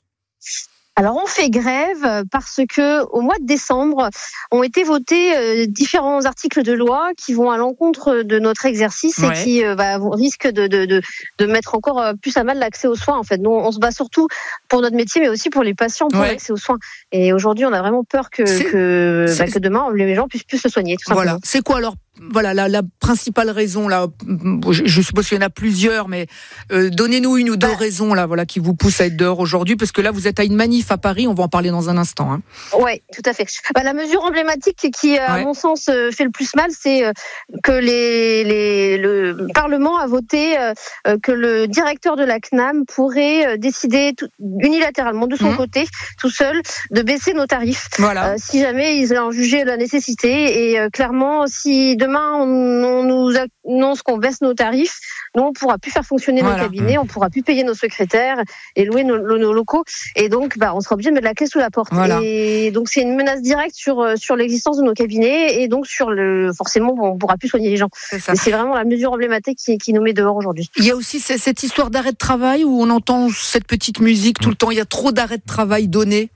Alors on fait grève parce que au mois de décembre ont été votés euh, différents articles de loi qui vont à l'encontre de notre exercice Ouais. et qui euh, bah, vont- risquent de, de, de, de mettre encore euh, plus à mal l'accès aux soins. En fait, nous on se bat surtout pour notre métier, mais aussi pour les patients pour Ouais. l'accès aux soins. Et aujourd'hui, on a vraiment peur que C'est- que, bah, c'est- que demain les gens puissent plus se soigner. Tout Voilà. simplement. C'est quoi alors? Voilà la, la principale raison là. Je, je suppose qu'il y en a plusieurs, mais euh, donnez-nous une ou deux Bah. raisons là, voilà, qui vous poussent à être dehors aujourd'hui, parce que là vous êtes à une manif à Paris. On va en parler dans un instant. Hein. Ouais, tout à fait. Bah, la mesure emblématique qui, à Ouais. mon sens, euh, fait le plus mal, c'est euh, que les, les, le Parlement a voté euh, euh, que le directeur de la C N A M pourrait euh, décider tout, unilatéralement de son Mhm. côté, tout seul, de baisser nos tarifs. Voilà. Euh, si jamais ils en jugeaient la nécessité. Et euh, clairement, si demain on, on nous annonce qu'on baisse nos tarifs, nous on pourra plus faire fonctionner Voilà. nos cabinets, on pourra plus payer nos secrétaires et louer nos, nos locaux. Et donc, bah, on sera obligé de mettre la clé sous la porte. Voilà. Et donc, c'est une menace directe sur euh, sur l'existence de nos cabinets et donc sur le forcément, on pourra plus soigner les gens. C'est ça. Et c'est vraiment la mesure emblématique qui, qui nous met dehors aujourd'hui. Il y a aussi ce- cette histoire d'arrêt de travail où on entend cette petite musique tout le temps. Il y a trop d'arrêts de travail donnés.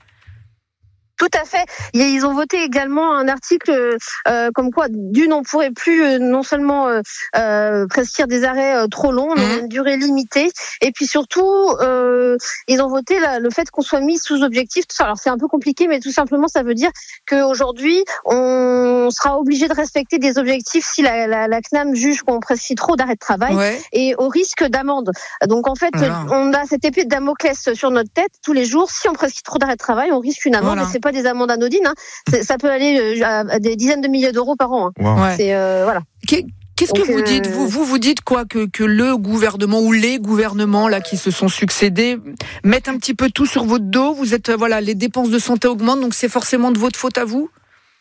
Tout à fait. Il y a- Ils ont voté également un article euh, comme quoi, d'une, on pourrait plus euh, non seulement euh, euh, prescrire des arrêts euh, trop longs, mais Mhm. une durée limitée. Et puis surtout, euh, ils ont voté la- le fait qu'on soit mis sous objectif. Tout ça. Alors c'est un peu compliqué, mais tout simplement, ça veut dire qu'aujourd'hui, on sera obligé de respecter des objectifs si la, la, la C N A M juge qu'on prescrit trop d'arrêts de travail. Ouais. Et au risque d'amende. Donc en fait, Voilà. on a cette épée de Damoclès sur notre tête tous les jours. Si on prescrit trop d'arrêts de travail, on risque une amende. Voilà. Et c'est pas des amendes anodines. Hein. C'est- Ça peut aller euh, à à des dizaines de milliers d'euros par an. Hein. Wow. Ouais. C'est euh, voilà. Qu'est- Qu'est-ce que Donc, vous euh, dites vous, vous vous dites quoi que, que le gouvernement ou les gouvernements là qui se sont succédés mettent un petit peu tout sur votre dos. Vous êtes euh, voilà, les dépenses de santé augmentent, donc c'est forcément de votre faute à vous.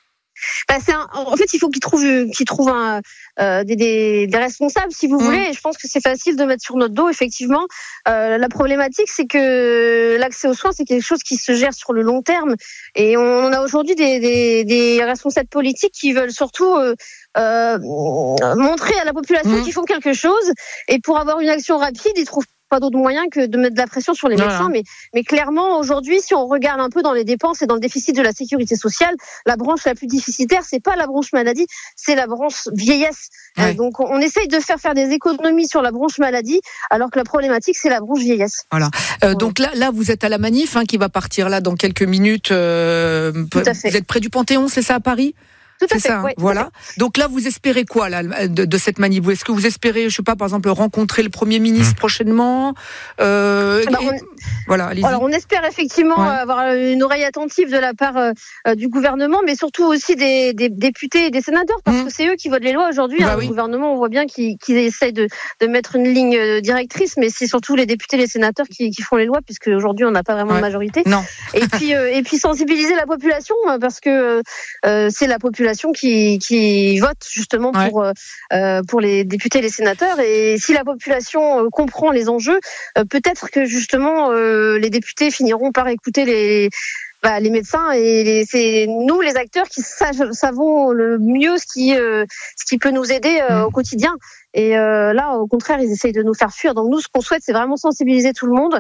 Bah, c'est un- en fait, il faut qu'ils trouvent, qu'ils trouvent un, euh, des, des, des responsables, si vous Mmh. voulez. Et je pense que c'est facile de mettre sur notre dos, effectivement. Euh, la problématique, c'est que l'accès aux soins, c'est quelque chose qui se gère sur le long terme. Et on a aujourd'hui des, des, des responsables politiques qui veulent surtout euh, euh, montrer à la population Mmh. qu'ils font quelque chose. Et pour avoir une action rapide, ils trouvent pas d'autre moyen que de mettre de la pression sur les Voilà. médecins. Mais, mais clairement, aujourd'hui, si on regarde un peu dans les dépenses et dans le déficit de la sécurité sociale, la branche la plus déficitaire, c'est pas la branche maladie, c'est la branche vieillesse. Ouais. Euh, donc, on essaye de faire faire des économies sur la branche maladie, alors que la problématique, c'est la branche vieillesse. Voilà. Euh, donc là, là, vous êtes à la manif hein, qui va partir là dans quelques minutes. Euh, Tout à fait. Vous êtes près du Panthéon, c'est ça à Paris? Tout à C'est fait. ça, hein, ouais, tout à voilà. Donc là, vous espérez quoi là, de, de cette manif? Est-ce que vous espérez, je sais pas, par exemple, rencontrer le Premier ministre prochainement euh, Bah, et- on- Voilà, allez-y. Alors, on espère effectivement Ouais. avoir une oreille attentive de la part euh, du gouvernement, mais surtout aussi des, des députés et des sénateurs, parce Mmh. que c'est eux qui votent les lois aujourd'hui. Bah hein. oui. Le gouvernement, on voit bien qu'ils qu'ils essayent de, de mettre une ligne euh, directrice, mais c'est surtout les députés et les sénateurs qui, qui font les lois, puisque aujourd'hui, on n'a pas vraiment Ouais. de majorité. Non. Et puis, euh, et puis sensibiliser la population, euh, parce que euh, c'est la population qui, qui vote justement Ouais. pour, euh, pour les députés et les sénateurs. Et si la population euh, comprend les enjeux, euh, peut-être que justement euh, les députés finiront par écouter les bah, les médecins et les, c'est nous les acteurs qui sa- savons le mieux ce qui euh, ce qui peut nous aider euh, Mmh. au quotidien. Et euh, là, au contraire, ils essayent de nous faire fuir. Donc nous, ce qu'on souhaite, c'est vraiment sensibiliser tout le monde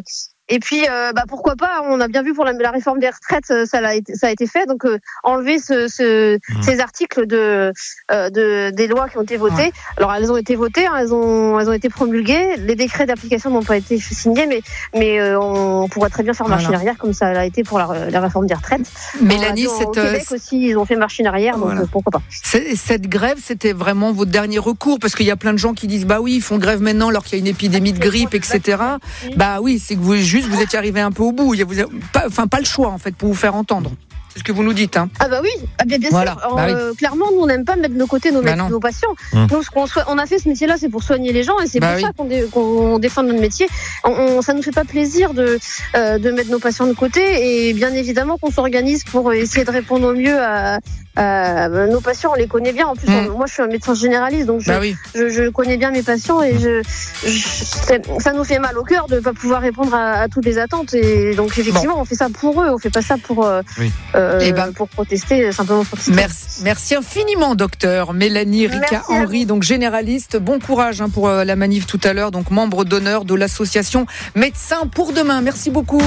Et puis, euh, bah, pourquoi pas, on a bien vu pour la, la réforme des retraites, ça a été, ça a été fait. Donc, euh, enlever ce, ce, mmh. ces articles de, euh, de, des lois qui ont été votées. Ouais. Alors, elles ont été votées, hein, elles, ont, elles ont été promulguées. Les décrets d'application n'ont pas été signés, mais, mais euh, on pourrait très bien faire marche voilà. arrière, comme ça a été pour la, la réforme des retraites. Mélanie, dit, cette... Au Québec aussi, ils ont fait marche arrière, voilà. donc pourquoi pas. C'est, cette grève, c'était vraiment votre dernier recours, parce qu'il y a plein de gens qui disent, bah oui, ils font grève maintenant alors qu'il y a une épidémie de grippe, et cetera. Bah oui, c'est que vous, juste, vous étiez arrivé un peu au bout. Il y a, vous avez, pas, enfin, pas le choix, en fait, pour vous faire entendre. C'est ce que vous nous dites, hein. Ah bah oui, ah bien, bien voilà. sûr. Bah euh, oui. Clairement, nous, on n'aime pas mettre de côté nos, bah nos patients. Mmh. Nous, ce qu'on soit, on a fait ce métier-là, c'est pour soigner les gens, et c'est bah pour oui. ça qu'on, dé, qu'on défend notre métier. On, on, ça nous fait pas plaisir de, euh, de mettre nos patients de côté, et bien évidemment qu'on s'organise pour essayer de répondre au mieux à, à nos patients. On les connaît bien. En plus, mmh. on, moi, je suis un médecin généraliste, donc je, bah oui. je, je connais bien mes patients, et je, je, ça nous fait mal au cœur de ne pas pouvoir répondre à, à toutes les attentes. Et donc, effectivement, bon. on fait ça pour eux, on fait pas ça pour. Euh, oui. euh, Eh ben, pour protester, simplement pour protester. Merci, merci infiniment, docteur Mélanie Ricard Henry, donc généraliste. Bon courage hein, pour euh, la manif tout à l'heure, donc membre d'honneur de l'association Médecins pour demain. Merci beaucoup.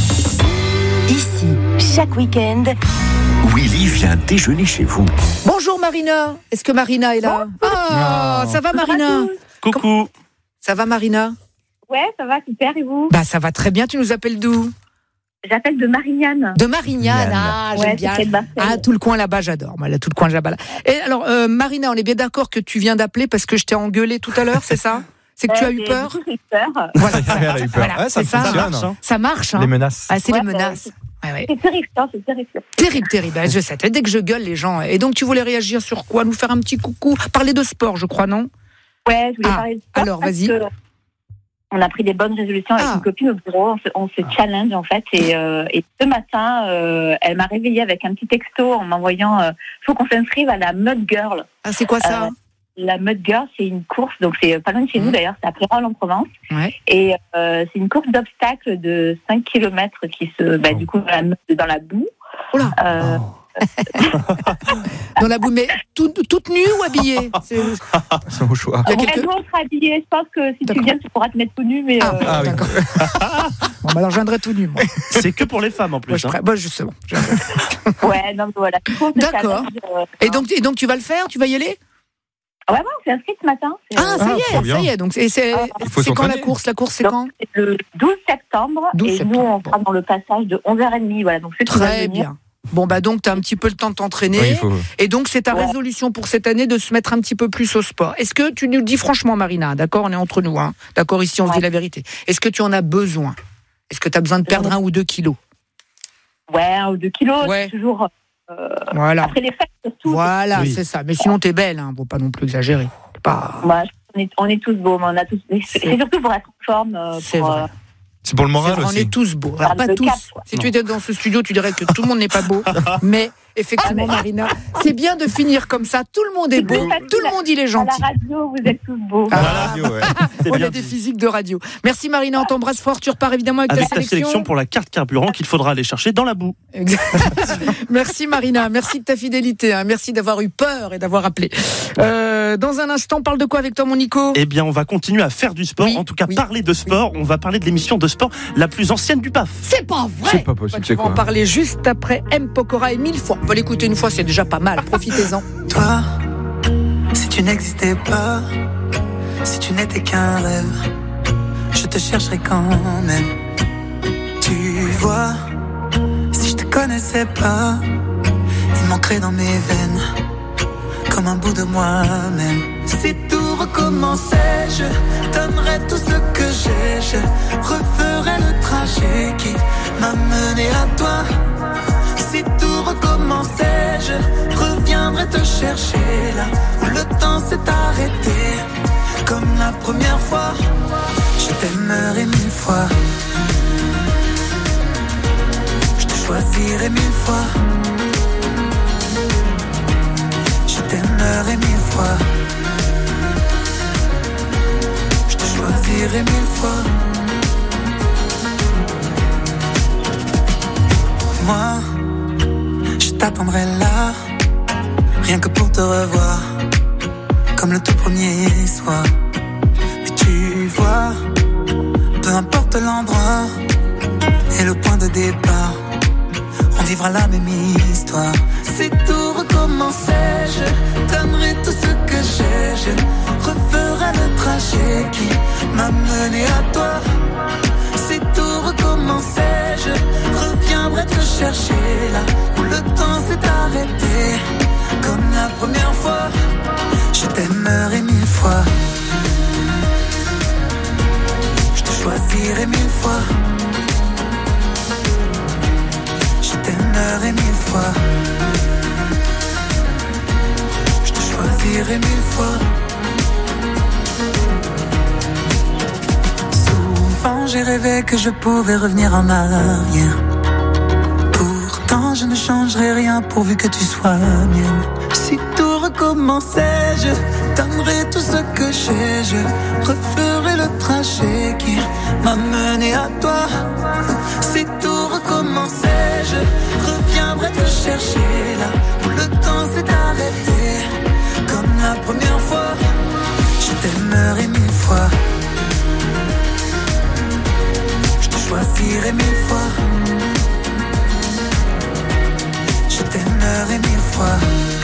Ici, chaque week-end, Willy vient déjeuner chez vous. Bonjour Marina. Est-ce que Marina est là? Ah, oh, ça va Marina? Coucou. Ça va Marina? Ouais, ça va, super, et vous? Bah ça va très bien, tu nous appelles d'où? J'appelle de Marignane. De Marignane, ah, j'aime ouais, bien. Ah, tout le coin là-bas, j'adore. Moi, là, tout le coin là-bas. Là. Et alors, euh, Marina, on est bien d'accord que tu viens d'appeler parce que je t'ai engueulé tout à l'heure, c'est ça? C'est que ouais, tu as eu peur? J'ai eu peur. Voilà, ça, Elle a eu peur. voilà, ouais, ça, ça, ça marche. Hein. Ça marche. Hein. Les menaces. Ah, c'est ouais, les menaces. Ouais, ouais. C'est terrifiant, c'est terrifiant. Terrible, terrible. Je sais. Dès que je gueule, les gens. Et donc, tu voulais réagir sur quoi? Nous faire un petit coucou? Parler de sport, je crois, non? Ouais, je voulais ah, parler de sport. Alors, vas-y. On a pris des bonnes résolutions avec ah. une copine au bureau, on se, on se challenge en fait, et, euh, et ce matin, euh, elle m'a réveillée avec un petit texto en m'envoyant euh, faut qu'on s'inscrive à la Mud Girl. Ah, c'est quoi ça? euh, La Mud Girl, c'est une course, donc c'est pas loin de chez mmh. nous d'ailleurs, c'est à Pérol en Provence, ouais. et euh, c'est une course d'obstacles de cinq kilomètres qui se, bah, du coup, dans la, dans la boue. Oula. Euh, oh. Dans la boue, mais tout, toute nue ou habillée? C'est au choix. Il y a quelques... Elle sera habillée. Je pense que si d'accord. tu viens, tu pourras te mettre tout nu. Mais ah, euh... ah oui. D'accord. Bon, bah alors je viendrai tout nu, moi. C'est que pour les femmes en plus. Moi, je ferai... hein. Bon, justement. Ouais, non, mais voilà. D'accord. Euh, et, donc, et donc, tu vas le faire? Tu vas y aller? Ouais, ouais, on s'est inscrit ce matin. C'est... Ah, ça y est, ah, ça y est. Donc, c'est, c'est, ah, c'est quand la course? La course, c'est donc, quand? C'est le douze septembre. douze et septembre. Nous, on sera dans le passage de onze heures trente. Voilà, donc c'est très bien. Bon, bah donc, tu as un petit peu le temps de t'entraîner. Oui, faut... Et donc, c'est ta ouais. résolution pour cette année de se mettre un petit peu plus au sport. Est-ce que tu nous dis franchement, Marina, d'accord, on est entre nous, hein, d'accord, ici, on ouais. se dit la vérité. Est-ce que tu en as besoin? Est-ce que tu as besoin de perdre ouais. un ou deux kilos? Ouais, un ou deux kilos, ouais. c'est toujours... Euh, voilà. Après les fêtes, surtout. Voilà, oui. c'est ça. Mais sinon, t'es belle, hein, faut pas non plus exagérer. Pas... Ouais, on, est, on est tous beaux, mais on a tous... c'est, c'est surtout pour être en forme. Euh, c'est pour, vrai. Euh... C'est pour le moral c'est, aussi. On est tous beaux. Alors, pas tous. Cap, si non. tu étais dans ce studio, tu dirais que tout le monde n'est pas beau. Mais effectivement, Marina, c'est bien de finir comme ça. Tout le monde est beau. Tout le monde, il est gentil. À la radio, vous êtes tous beaux. À la radio, ouais. On a des physiques de radio. Merci Marina, on t'embrasse fort. Tu repars évidemment avec, avec ta sélection. ta sélection pour la carte carburant qu'il faudra aller chercher dans la boue. Merci Marina, merci de ta fidélité. Hein. Merci d'avoir eu peur et d'avoir appelé. Euh, dans un instant, on parle de quoi avec toi, mon Nico? Eh bien, on va continuer à faire du sport. Oui, en tout cas, oui, parler de sport. Oui. On va parler de l'émission de sport la plus ancienne du P A F. C'est pas vrai. C'est pas possible. On va en parler juste après M. Pokora et mille fois. On va l'écouter une fois, c'est déjà pas mal. Profitez-en. Toi, si tu n'existais pas, si tu n'étais qu'un rêve, je te chercherais quand même. Tu vois, si je te connaissais pas, il manquerait dans mes veines comme un bout de moi-même. Si tout recommençait, je donnerais tout ce que j'ai. Je referais le trajet qui m'a mené à toi. Si tout recommençait, je reviendrais te chercher là où le temps s'est arrêté. Comme la première fois, je t'aimerais mille fois. Je te choisirais mille fois. Je t'aimerais mille fois. Je te choisirais mille fois. Moi, je t'attendrai là, rien que pour te revoir, comme le tout premier soir. Mais tu vois, peu importe l'endroit, et le point de départ. On vivra la même histoire. Si tout recommençait, je donnerai tout ce que j'ai. Je referai le trajet qui m'a mené à toi. Si tout recommençait, je reviendrai te chercher là où le temps s'est arrêté. Comme la première fois, je t'aimerai mille fois. Je te choisirai mille fois. Je t'aimerai mille fois. Je te choisirai mille fois. Souvent j'ai rêvé que je pouvais revenir en arrière. Pourtant je ne changerai rien pourvu que tu sois mienne. Si tout recommençait, je donnerai tout ce que j'ai. Je referai le trajet qui m'a mené à toi. Si tout recommençait, je reviendrai te chercher là où le temps s'est arrêté. Comme la première fois, je t'aimerai mille fois. Je te choisirai mille fois. Je t'aimerai mille fois.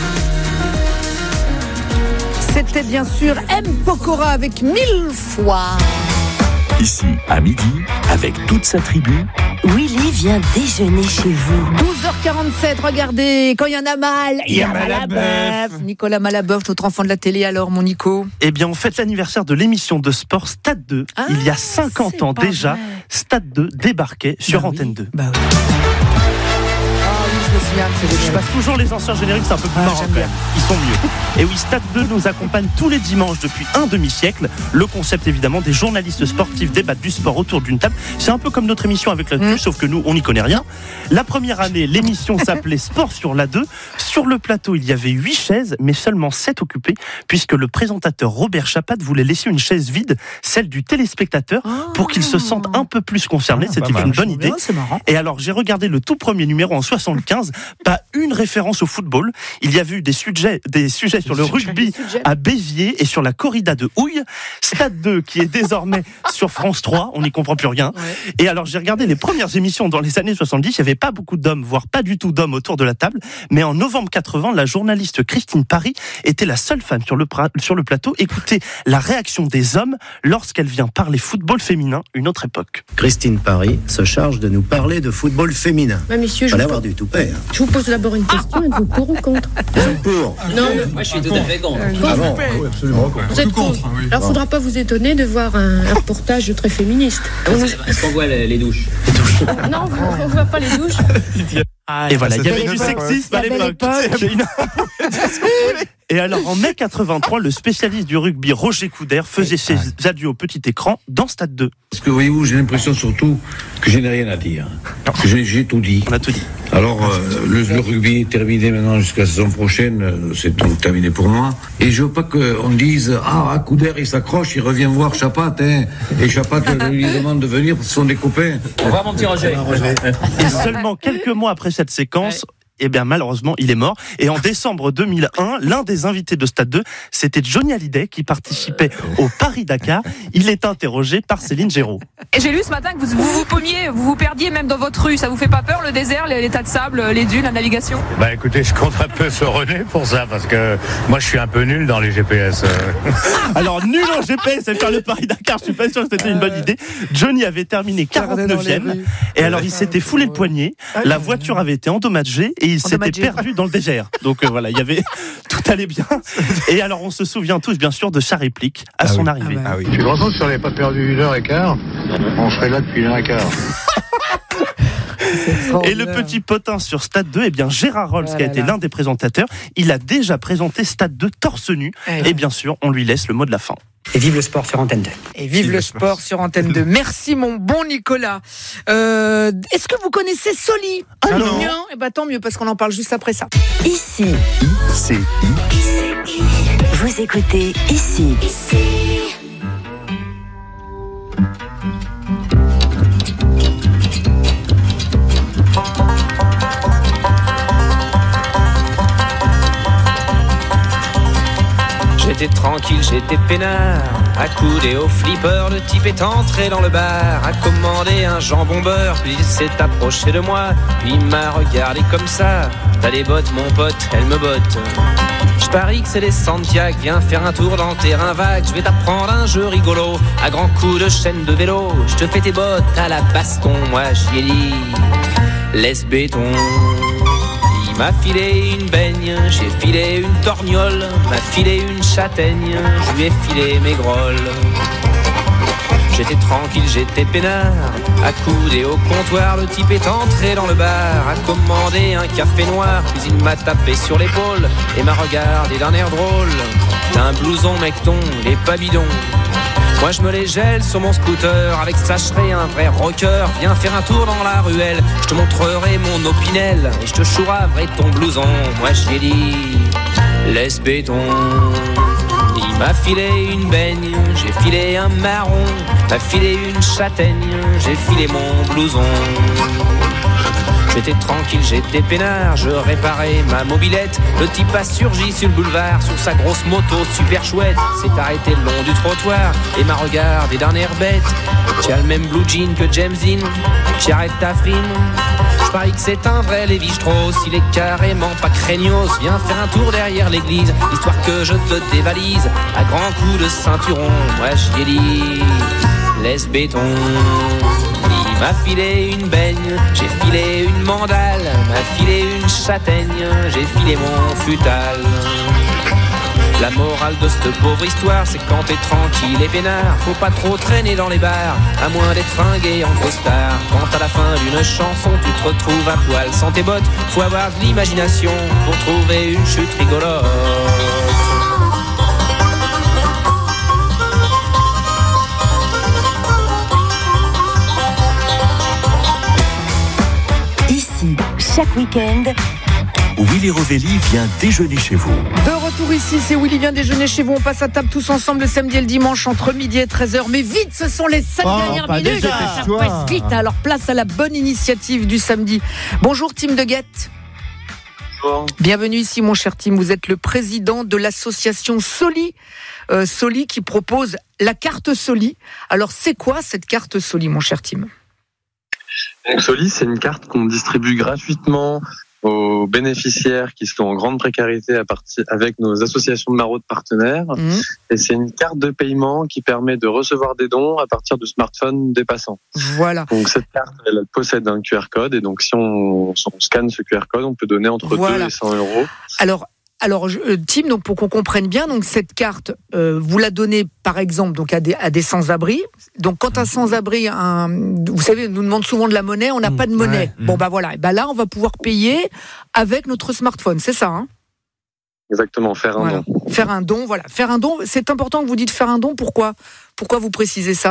C'était bien sûr M. Pokora avec mille fois. Ici, à midi, avec toute sa tribu, Willy vient déjeuner chez vous. douze heures quarante-sept, regardez, quand il y en a mal, il y a mal à bœuf. Nicolas Malaboeuf, notre enfant de la télé, alors mon Nico. Eh bien, on fête l'anniversaire de l'émission de sport Stade deux. Ah, il y a cinquante ans déjà, vrai. Stade deux débarquait sur Bah Antenne oui. deux. Bah oui. Ah oui, je me souviens, c'est Je génial. passe toujours les anciens génériques, c'est un peu plus Ah, marrant j'aime quand bien. même. Ils sont mieux. Et oui, Stade deux nous accompagne tous les dimanches depuis un demi-siècle. Le concept, évidemment, des journalistes sportifs débattent du sport autour d'une table. C'est un peu comme notre émission avec la Mmh. sauf que nous, on n'y connaît rien. La première année, l'émission s'appelait Sport sur l'A deux. Sur le plateau, il y avait huit chaises, mais seulement sept occupées, puisque le présentateur Robert Chapat voulait laisser une chaise vide, celle du téléspectateur, pour qu'il se sente un peu plus concerné. Ah, C'était pas mal. une bonne idée. Bien, c'est marrant. Et alors, j'ai regardé le tout premier numéro en soixante-quinze, pas une référence au football. Il y a eu des sujets, des sujets sur le rugby sujets. à Béziers et sur la corrida de Houille. Stade deux, qui est désormais sur France trois, on n'y comprend plus rien. Ouais. Et alors, j'ai regardé les premières émissions dans les années soixante-dix, il n'y avait pas beaucoup d'hommes, voire pas du tout d'hommes autour de la table. Mais en novembre quatre-vingts, la journaliste Christine Paris était la seule femme sur le, pra- sur le plateau. Écoutez la réaction des hommes lorsqu'elle vient parler football féminin, une autre époque. Christine Paris se charge de nous parler de football féminin. Ouais, messieurs, Il je fallait vous, avoir du toupet. Hein. je vous pose d'abord une question. Êtes-vous pour ou contre? Pour. Non, mais- Moi, je suis tout à fait contre. Ah bon, ah oui, absolument. vous êtes contre. Alors, il ne faudra pas vous étonner de voir un, un reportage très féministe. Est-ce qu'on voit les les douches? Non, on ne voit pas les douches. Et voilà, il y c'était avait une du époque, sexisme à ouais. La belle l'époque. époque. C'est une- Et alors, en mai quatre-vingt-trois, le spécialiste du rugby Roger Coudert faisait ses adieux au petit écran dans Stade deux. Parce que voyez-vous, j'ai l'impression surtout que je n'ai rien à dire. Que j'ai, j'ai tout dit. On a tout dit. Alors, euh, le, le rugby est terminé maintenant jusqu'à la saison prochaine. euh, C'est donc terminé pour moi. Et je veux pas qu'on dise, ah, Coudert, il s'accroche, il revient voir Chapat, hein. Et Chapat euh, lui demande de venir parce que ce sont des copains. Au revoir, mon petit Roger. Et seulement quelques mois après cette séquence, eh bien, malheureusement, il est mort. Et en décembre deux mille un, l'un des invités de Stade deux, c'était Johnny Hallyday qui participait au Paris-Dakar. Il est interrogé par Céline Géraud. Et j'ai lu ce matin que vous vous, vous paumiez, vous vous perdiez même dans votre rue. Ça vous fait pas peur, le désert, les, les tas de sable, les dunes, la navigation? Bah écoutez, je compte un peu sur René pour ça, parce que moi je suis un peu nul dans les G P S. Alors, nul en G P S à faire le Paris-Dakar, je suis pas sûr que c'était une bonne idée. Johnny avait terminé quarante-neuvième. Et alors, il s'était foulé le poignet. La voiture avait été endommagée et il s'était Endommagée. perdu dans le désert. Donc euh, voilà, il y avait tout allait bien. Et alors, on se souvient tous, bien sûr, de sa réplique à son arrivée. Ah oui. Je suis content que si on n'avait pas perdu une heure et quart, on serait là depuis une heure et quart. Et le petit potin sur Stade deux, eh bien Gérard Rolls, Oh qui a là été là. l'un des présentateurs, il a déjà présenté Stade deux torse nu. Eh Et bien sûr, on lui laisse le mot de la fin. Et vive le sport sur Antenne deux. Et vive le sport sur Antenne deux. Merci mon bon Nicolas. Euh, est-ce que vous connaissez Soli? Ah non. Eh ben tant mieux parce qu'on en parle juste après ça. Ici, c'est vous écoutez Ici. J'étais J'étais tranquille, j'étais peinard, accoudé au flipper, le type est entré dans le bar, a commandé un jambon beurre, puis il s'est approché de moi, puis il m'a regardé comme ça. T'as des bottes mon pote, elles me bottent. Je parie que c'est les Santiago, viens faire un tour dans le terrain vague, je vais t'apprendre un jeu rigolo, à grands coups de chaîne de vélo, je te fais tes bottes à la baston, moi j'y ai dit, laisse béton. Il m'a filé une baigne, j'ai filé une torgnole, m'a filé une châtaigne, je lui ai filé mes grolles. J'étais tranquille, j'étais peinard, accoudé au comptoir, le type est entré dans le bar, a commandé un café noir, puis il m'a tapé sur l'épaule et m'a regardé d'un air drôle. T'as un blouson mecton, il est pas bidon. Moi je me les gèle sur mon scooter, avec ça je serai un vrai rocker. Viens faire un tour dans la ruelle, je te montrerai mon opinel, et je te chouraverai ton blouson. Moi j'y ai dit, laisse béton. Il m'a filé une baigne, j'ai filé un marron, m'a filé une châtaigne, j'ai filé mon blouson. J'étais tranquille, j'étais peinard, je réparais ma mobilette. Le type a surgi sur le boulevard, sur sa grosse moto super chouette. S'est arrêté le long du trottoir et m'a regardé d'un air bête. Tu as le même blue jean que James Dean, j'arrête ta frime. Je parie que c'est un vrai Lévi-Strauss, il est carrément pas craignos. Viens faire un tour derrière l'église, histoire que je te dévalise à grands coups de ceinturon. Moi j'y ai dit, laisse béton. Il m'a filé une baigne, j'ai filé une mandale, m'a filé une châtaigne, j'ai filé mon futal. La morale de cette pauvre histoire, c'est quand t'es tranquille et peinard, faut pas trop traîner dans les bars, à moins d'être fringué en costard. Quand à la fin d'une chanson, tu te retrouves à poil sans tes bottes, faut avoir de l'imagination pour trouver une chute rigolote. Chaque week-end, Willy Rovelli vient déjeuner chez vous. De retour ici, c'est Willy vient déjeuner chez vous. On passe à table tous ensemble le samedi et le dimanche entre midi et treize heures. Mais vite, ce sont les cinq oh, dernières minutes. Déjà. Ça passe vite. Alors place à la bonne initiative du samedi. Bonjour Tim de Guette. Bonjour. Bienvenue ici mon cher Tim. Vous êtes le président de l'association Soli. Euh, Soli qui propose la carte Soli. Alors c'est quoi cette carte Soli mon cher Tim ? Donc Soli, c'est une carte qu'on distribue gratuitement aux bénéficiaires qui sont en grande précarité à partir, avec nos associations de maraudes partenaires. Mmh. Et c'est une carte de paiement qui permet de recevoir des dons à partir de smartphones des passants. Voilà. Donc cette carte, elle possède un Q R code et donc si on, si on scanne ce Q R code, on peut donner entre voilà. deux et cent euros. Alors, Alors, Tim, donc pour qu'on comprenne bien, donc cette carte, euh, vous la donnez par exemple donc à des, à des sans-abri. Donc, quand un sans-abri, un, vous savez, nous demande souvent de la monnaie, on n'a mmh, pas de monnaie. Ouais, bon, bah voilà. Et bah là, on va pouvoir payer avec notre smartphone, c'est ça, hein ? Exactement, faire un voilà. don. Faire un don, voilà. Faire un don, c'est important que vous dites faire un don. Pourquoi ? Pourquoi vous précisez ça ?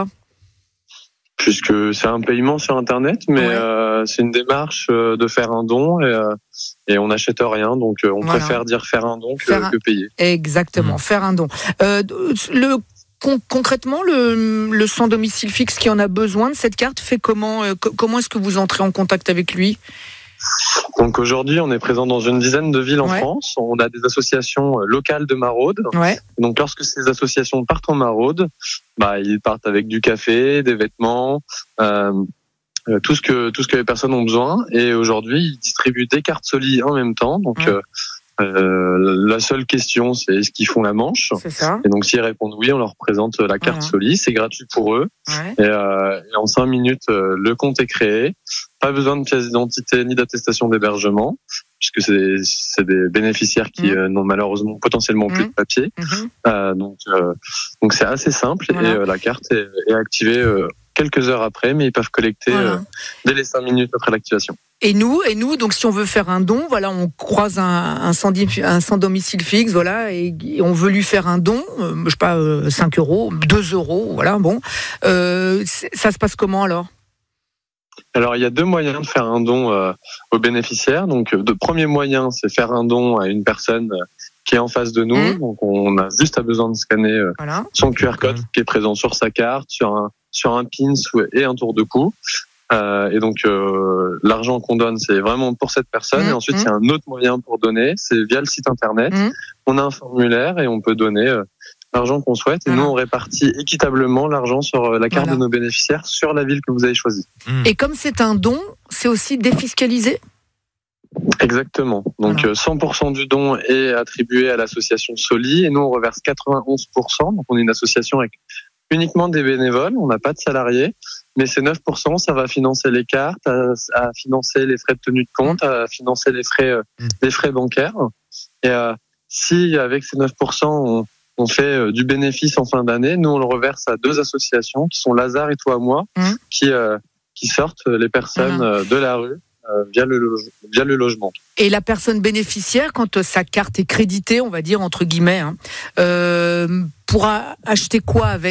Puisque c'est un paiement sur Internet, mais ouais. euh, c'est une démarche euh, de faire un don et, euh, et on n'achète rien, donc euh, on voilà. préfère dire faire un don que, faire un... que payer. Exactement, mmh. faire un don. Euh, le, con, concrètement, le, le sans domicile fixe qui en a besoin de cette carte fait comment euh, Comment est-ce que vous entrez en contact avec lui ? Donc aujourd'hui, on est présent dans une dizaine de villes en ouais. France. On a des associations locales de maraude. Ouais. Donc lorsque ces associations partent en maraude, bah ils partent avec du café, des vêtements, euh, tout ce que tout ce que les personnes ont besoin. Et aujourd'hui, ils distribuent des cartes Soli en même temps. Donc ouais. euh, Euh, la seule question, c'est est-ce qu'ils font la manche ? C'est ça. Et donc, s'ils répondent oui, on leur présente la carte voilà. Soli. C'est gratuit pour eux. Ouais. Et, euh, et en cinq minutes, euh, le compte est créé. Pas besoin de pièce d'identité ni d'attestation d'hébergement, puisque c'est, c'est des bénéficiaires qui mmh. euh, n'ont malheureusement potentiellement mmh. plus de papier. Mmh. Euh, donc, euh, donc c'est assez simple. Voilà. Et euh, la carte est, est activée euh, quelques heures après, mais ils peuvent collecter voilà. euh, dès les cinq minutes après l'activation. Et nous, et nous, donc si on veut faire un don, voilà, on croise un, un, sans, un sans domicile fixe, voilà, et, et on veut lui faire un don, euh, je sais pas, euh, cinq euros, deux euros, voilà, bon. Euh, ça se passe comment alors ? Alors, il y a deux moyens de faire un don euh, aux bénéficiaires. Donc, le premier moyen, c'est faire un don à une personne qui est en face de nous. Mmh. Donc, on a juste à besoin de scanner euh, voilà. son Q R code qui est présent sur sa carte, sur un sur un pins et un tour de cou. Euh, et donc euh, l'argent qu'on donne, c'est vraiment pour cette personne. Mmh, et ensuite, il mmh. y a un autre moyen pour donner, c'est via le site internet. Mmh. On a un formulaire et on peut donner euh, l'argent qu'on souhaite. Et mmh. nous, on répartit équitablement l'argent sur la carte voilà. de nos bénéficiaires sur la ville que vous avez choisie. Mmh. Et comme c'est un don, c'est aussi défiscalisé ? Exactement. Donc voilà. cent pour cent du don est attribué à l'association Soli et nous, on reverse quatre-vingt-onze pour cent. Donc on est une association avec uniquement des bénévoles, on n'a pas de salariés. Mais ces neuf pour cent, ça va financer les cartes, à, à financer les frais de tenue de compte, à financer les frais, euh, les frais bancaires. Et euh, si avec ces neuf pour cent, on, on fait euh, du bénéfice en fin d'année, nous on le reverse à deux associations qui sont Lazare et Toi à Moi, mmh. qui euh, qui sortent les personnes mmh. euh, de la rue euh, via le loge, via le logement. Et la personne bénéficiaire, quand sa carte est créditée, on va dire entre guillemets, hein, euh, pourra acheter quoi avec ?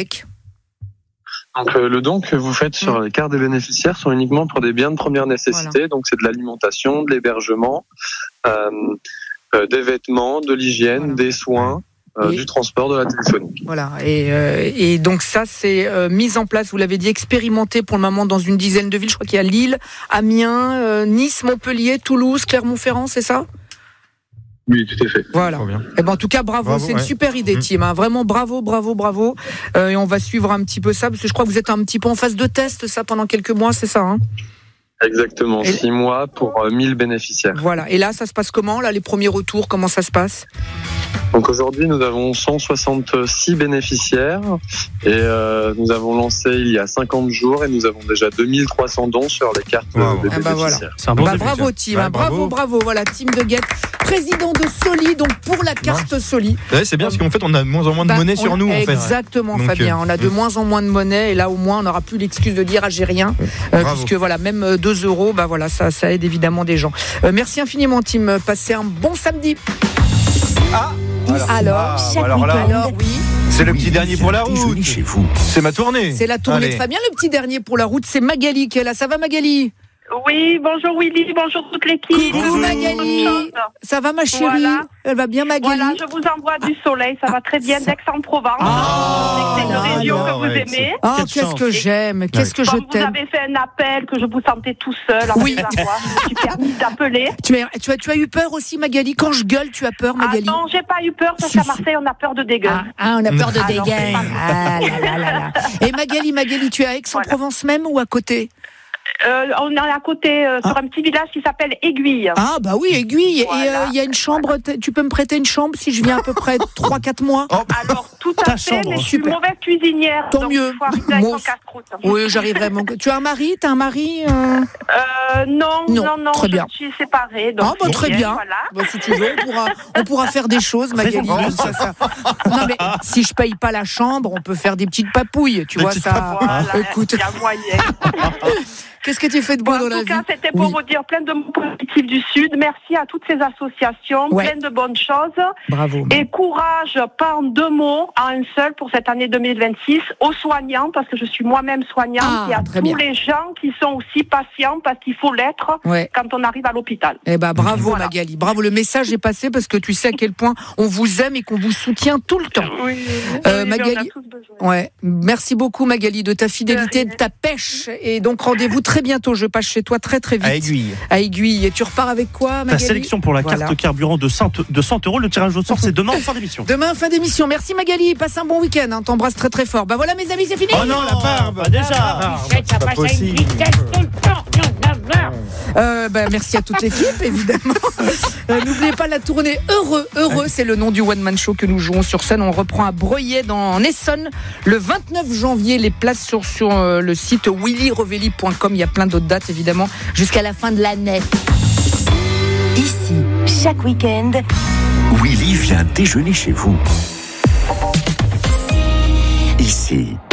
Donc euh, le don que vous faites sur les cartes des bénéficiaires sont uniquement pour des biens de première nécessité. Voilà. Donc c'est de l'alimentation, de l'hébergement, euh, euh, des vêtements, de l'hygiène, voilà. des soins, euh, et... du transport, de la téléphonie. Voilà. Et, euh, et donc ça c'est euh, mis en place, vous l'avez dit, expérimenté pour le moment dans une dizaine de villes. Je crois qu'il y a Lille, Amiens, euh, Nice, Montpellier, Toulouse, Clermont-Ferrand, c'est ça ? Oui, tout à fait. Voilà. Et ben en tout cas, bravo, bravo c'est ouais. une super idée, Tim. Hein. Vraiment, bravo, bravo, bravo. Euh, et on va suivre un petit peu ça, parce que je crois que vous êtes un petit peu en phase de test, ça, pendant quelques mois, c'est ça, hein ? Exactement, et... six mois pour euh, mille bénéficiaires. Voilà. Et là, ça se passe comment ? Là, les premiers retours, comment ça se passe ? Donc aujourd'hui, nous avons cent soixante-six bénéficiaires et euh, nous avons lancé il y a cinquante jours et nous avons déjà deux mille trois cents dons sur les cartes wow. des ah bah bénéficiaires. Voilà. C'est un bon bah bravo, Tim. Ouais, bravo, bravo, bravo. Voilà, Tim De Guette, président de Soli, donc pour la carte ouais. Soli. Ouais, c'est bien parce qu'en fait, on a de moins en moins de bah, monnaie sur nous. En exactement, fait. Fabien. On a de moins en moins de monnaie et là, au moins, on n'aura plus l'excuse de dire ah, j'ai rien, euh, puisque voilà, même deux euros, bah voilà, ça, ça aide évidemment des gens. Euh, merci infiniment, Tim. Passez un bon samedi. Ah. Alors, alors, ah, chaque alors là, alors, oui. C'est le petit dernier pour la route. Chez vous. C'est ma tournée. C'est la tournée Allez. de Fabien. Le petit dernier pour la route, c'est Magali qui est là. Ça va, Magali ? Oui, bonjour Willy, bonjour toute l'équipe. Coucou Magali. Ça va ma chérie voilà. Elle va bien Magali. Voilà, je vous envoie du soleil, ça va très bien d'Aix-en-Provence. Ah, c'est une région que vous ouais, aimez. Ah, oh, qu'est-ce que j'aime, qu'est-ce que je t'aime. Vous avez fait un appel que je vous sentais tout seul. Oui. Je me suis permis d'appeler. Tu as, tu, as, tu as eu peur aussi Magali ? Quand je gueule, tu as peur Magali ? Ah non, j'ai pas eu peur parce qu'à Marseille, on a peur de dégain. Ah, ah, on a peur de ah, dégain. Ah là là là là. Et Magali, Magali, tu es à Aix-en-Provence voilà. même ou à côté ? Euh, on est à côté, euh, ah. sur un petit village qui s'appelle Aiguille. Ah bah oui, Aiguille. Voilà. Et il euh, y a une chambre, tu peux me prêter une chambre si je viens à peu près trois quatre mois oh. Alors tout à Ta fait, chambre. mais je suis une mauvaise cuisinière. Tant mieux. Moi, oui, j'arriverai. Tu as un mari ? T'as un mari euh... Euh, non, non, non, non, très je bien. suis séparée. Donc ah bah très bien. Voilà. Bah, si tu veux, on pourra, on pourra faire des choses, Magali. ça, ça. Non mais si je paye pas la chambre, on peut faire des petites papouilles, tu des vois ça. Voilà, écoute, il y a moyen. Qu'est-ce que tu fais de beau bon, dans la vie ? En tout cas, c'était pour oui. vous dire plein de mots positifs du Sud. Merci à toutes ces associations, ouais. plein de bonnes choses. Bravo. Et courage, pas en deux mots, en un seul pour cette année deux mille vingt-six, aux soignants, parce que je suis moi-même soignante, ah, et à tous bien. les gens qui sont aussi patients, parce qu'il faut l'être ouais. quand on arrive à l'hôpital. Eh ben, bravo voilà. Magali, bravo. Le message est passé parce que tu sais à quel point on vous aime et qu'on vous soutient tout le temps. Oui, euh, oui Magali, ouais. Merci beaucoup Magali de ta fidélité, de, de ta pêche. Et donc rendez-vous très bientôt, je passe chez toi très très vite. À Aiguille. À Aiguille. Et tu repars avec quoi, Magali ? Ta sélection pour la voilà. carte carburant de cent euros. Le tirage au sort, c'est demain en fin d'émission. Demain en fin d'émission. Merci Magali. Passe un bon week-end. Hein. T'embrasse très très fort. Bah voilà mes amis, c'est fini. Oh non, la barbe. Déjà. Ah, ça passe à une vitesse tout le temps. Euh, bah, merci à toute l'équipe, évidemment. Euh, n'oubliez pas la tournée Heureux. Heureux, c'est le nom du one-man show que nous jouons sur scène. On reprend à Breuillet, dans en Essonne, le vingt-neuf janvier. Les places sur, sur euh, le site willy revelli point com. Il y a plein d'autres dates, évidemment, jusqu'à la fin de l'année. Ici, chaque week-end, Willy vient déjeuner chez vous. Ici.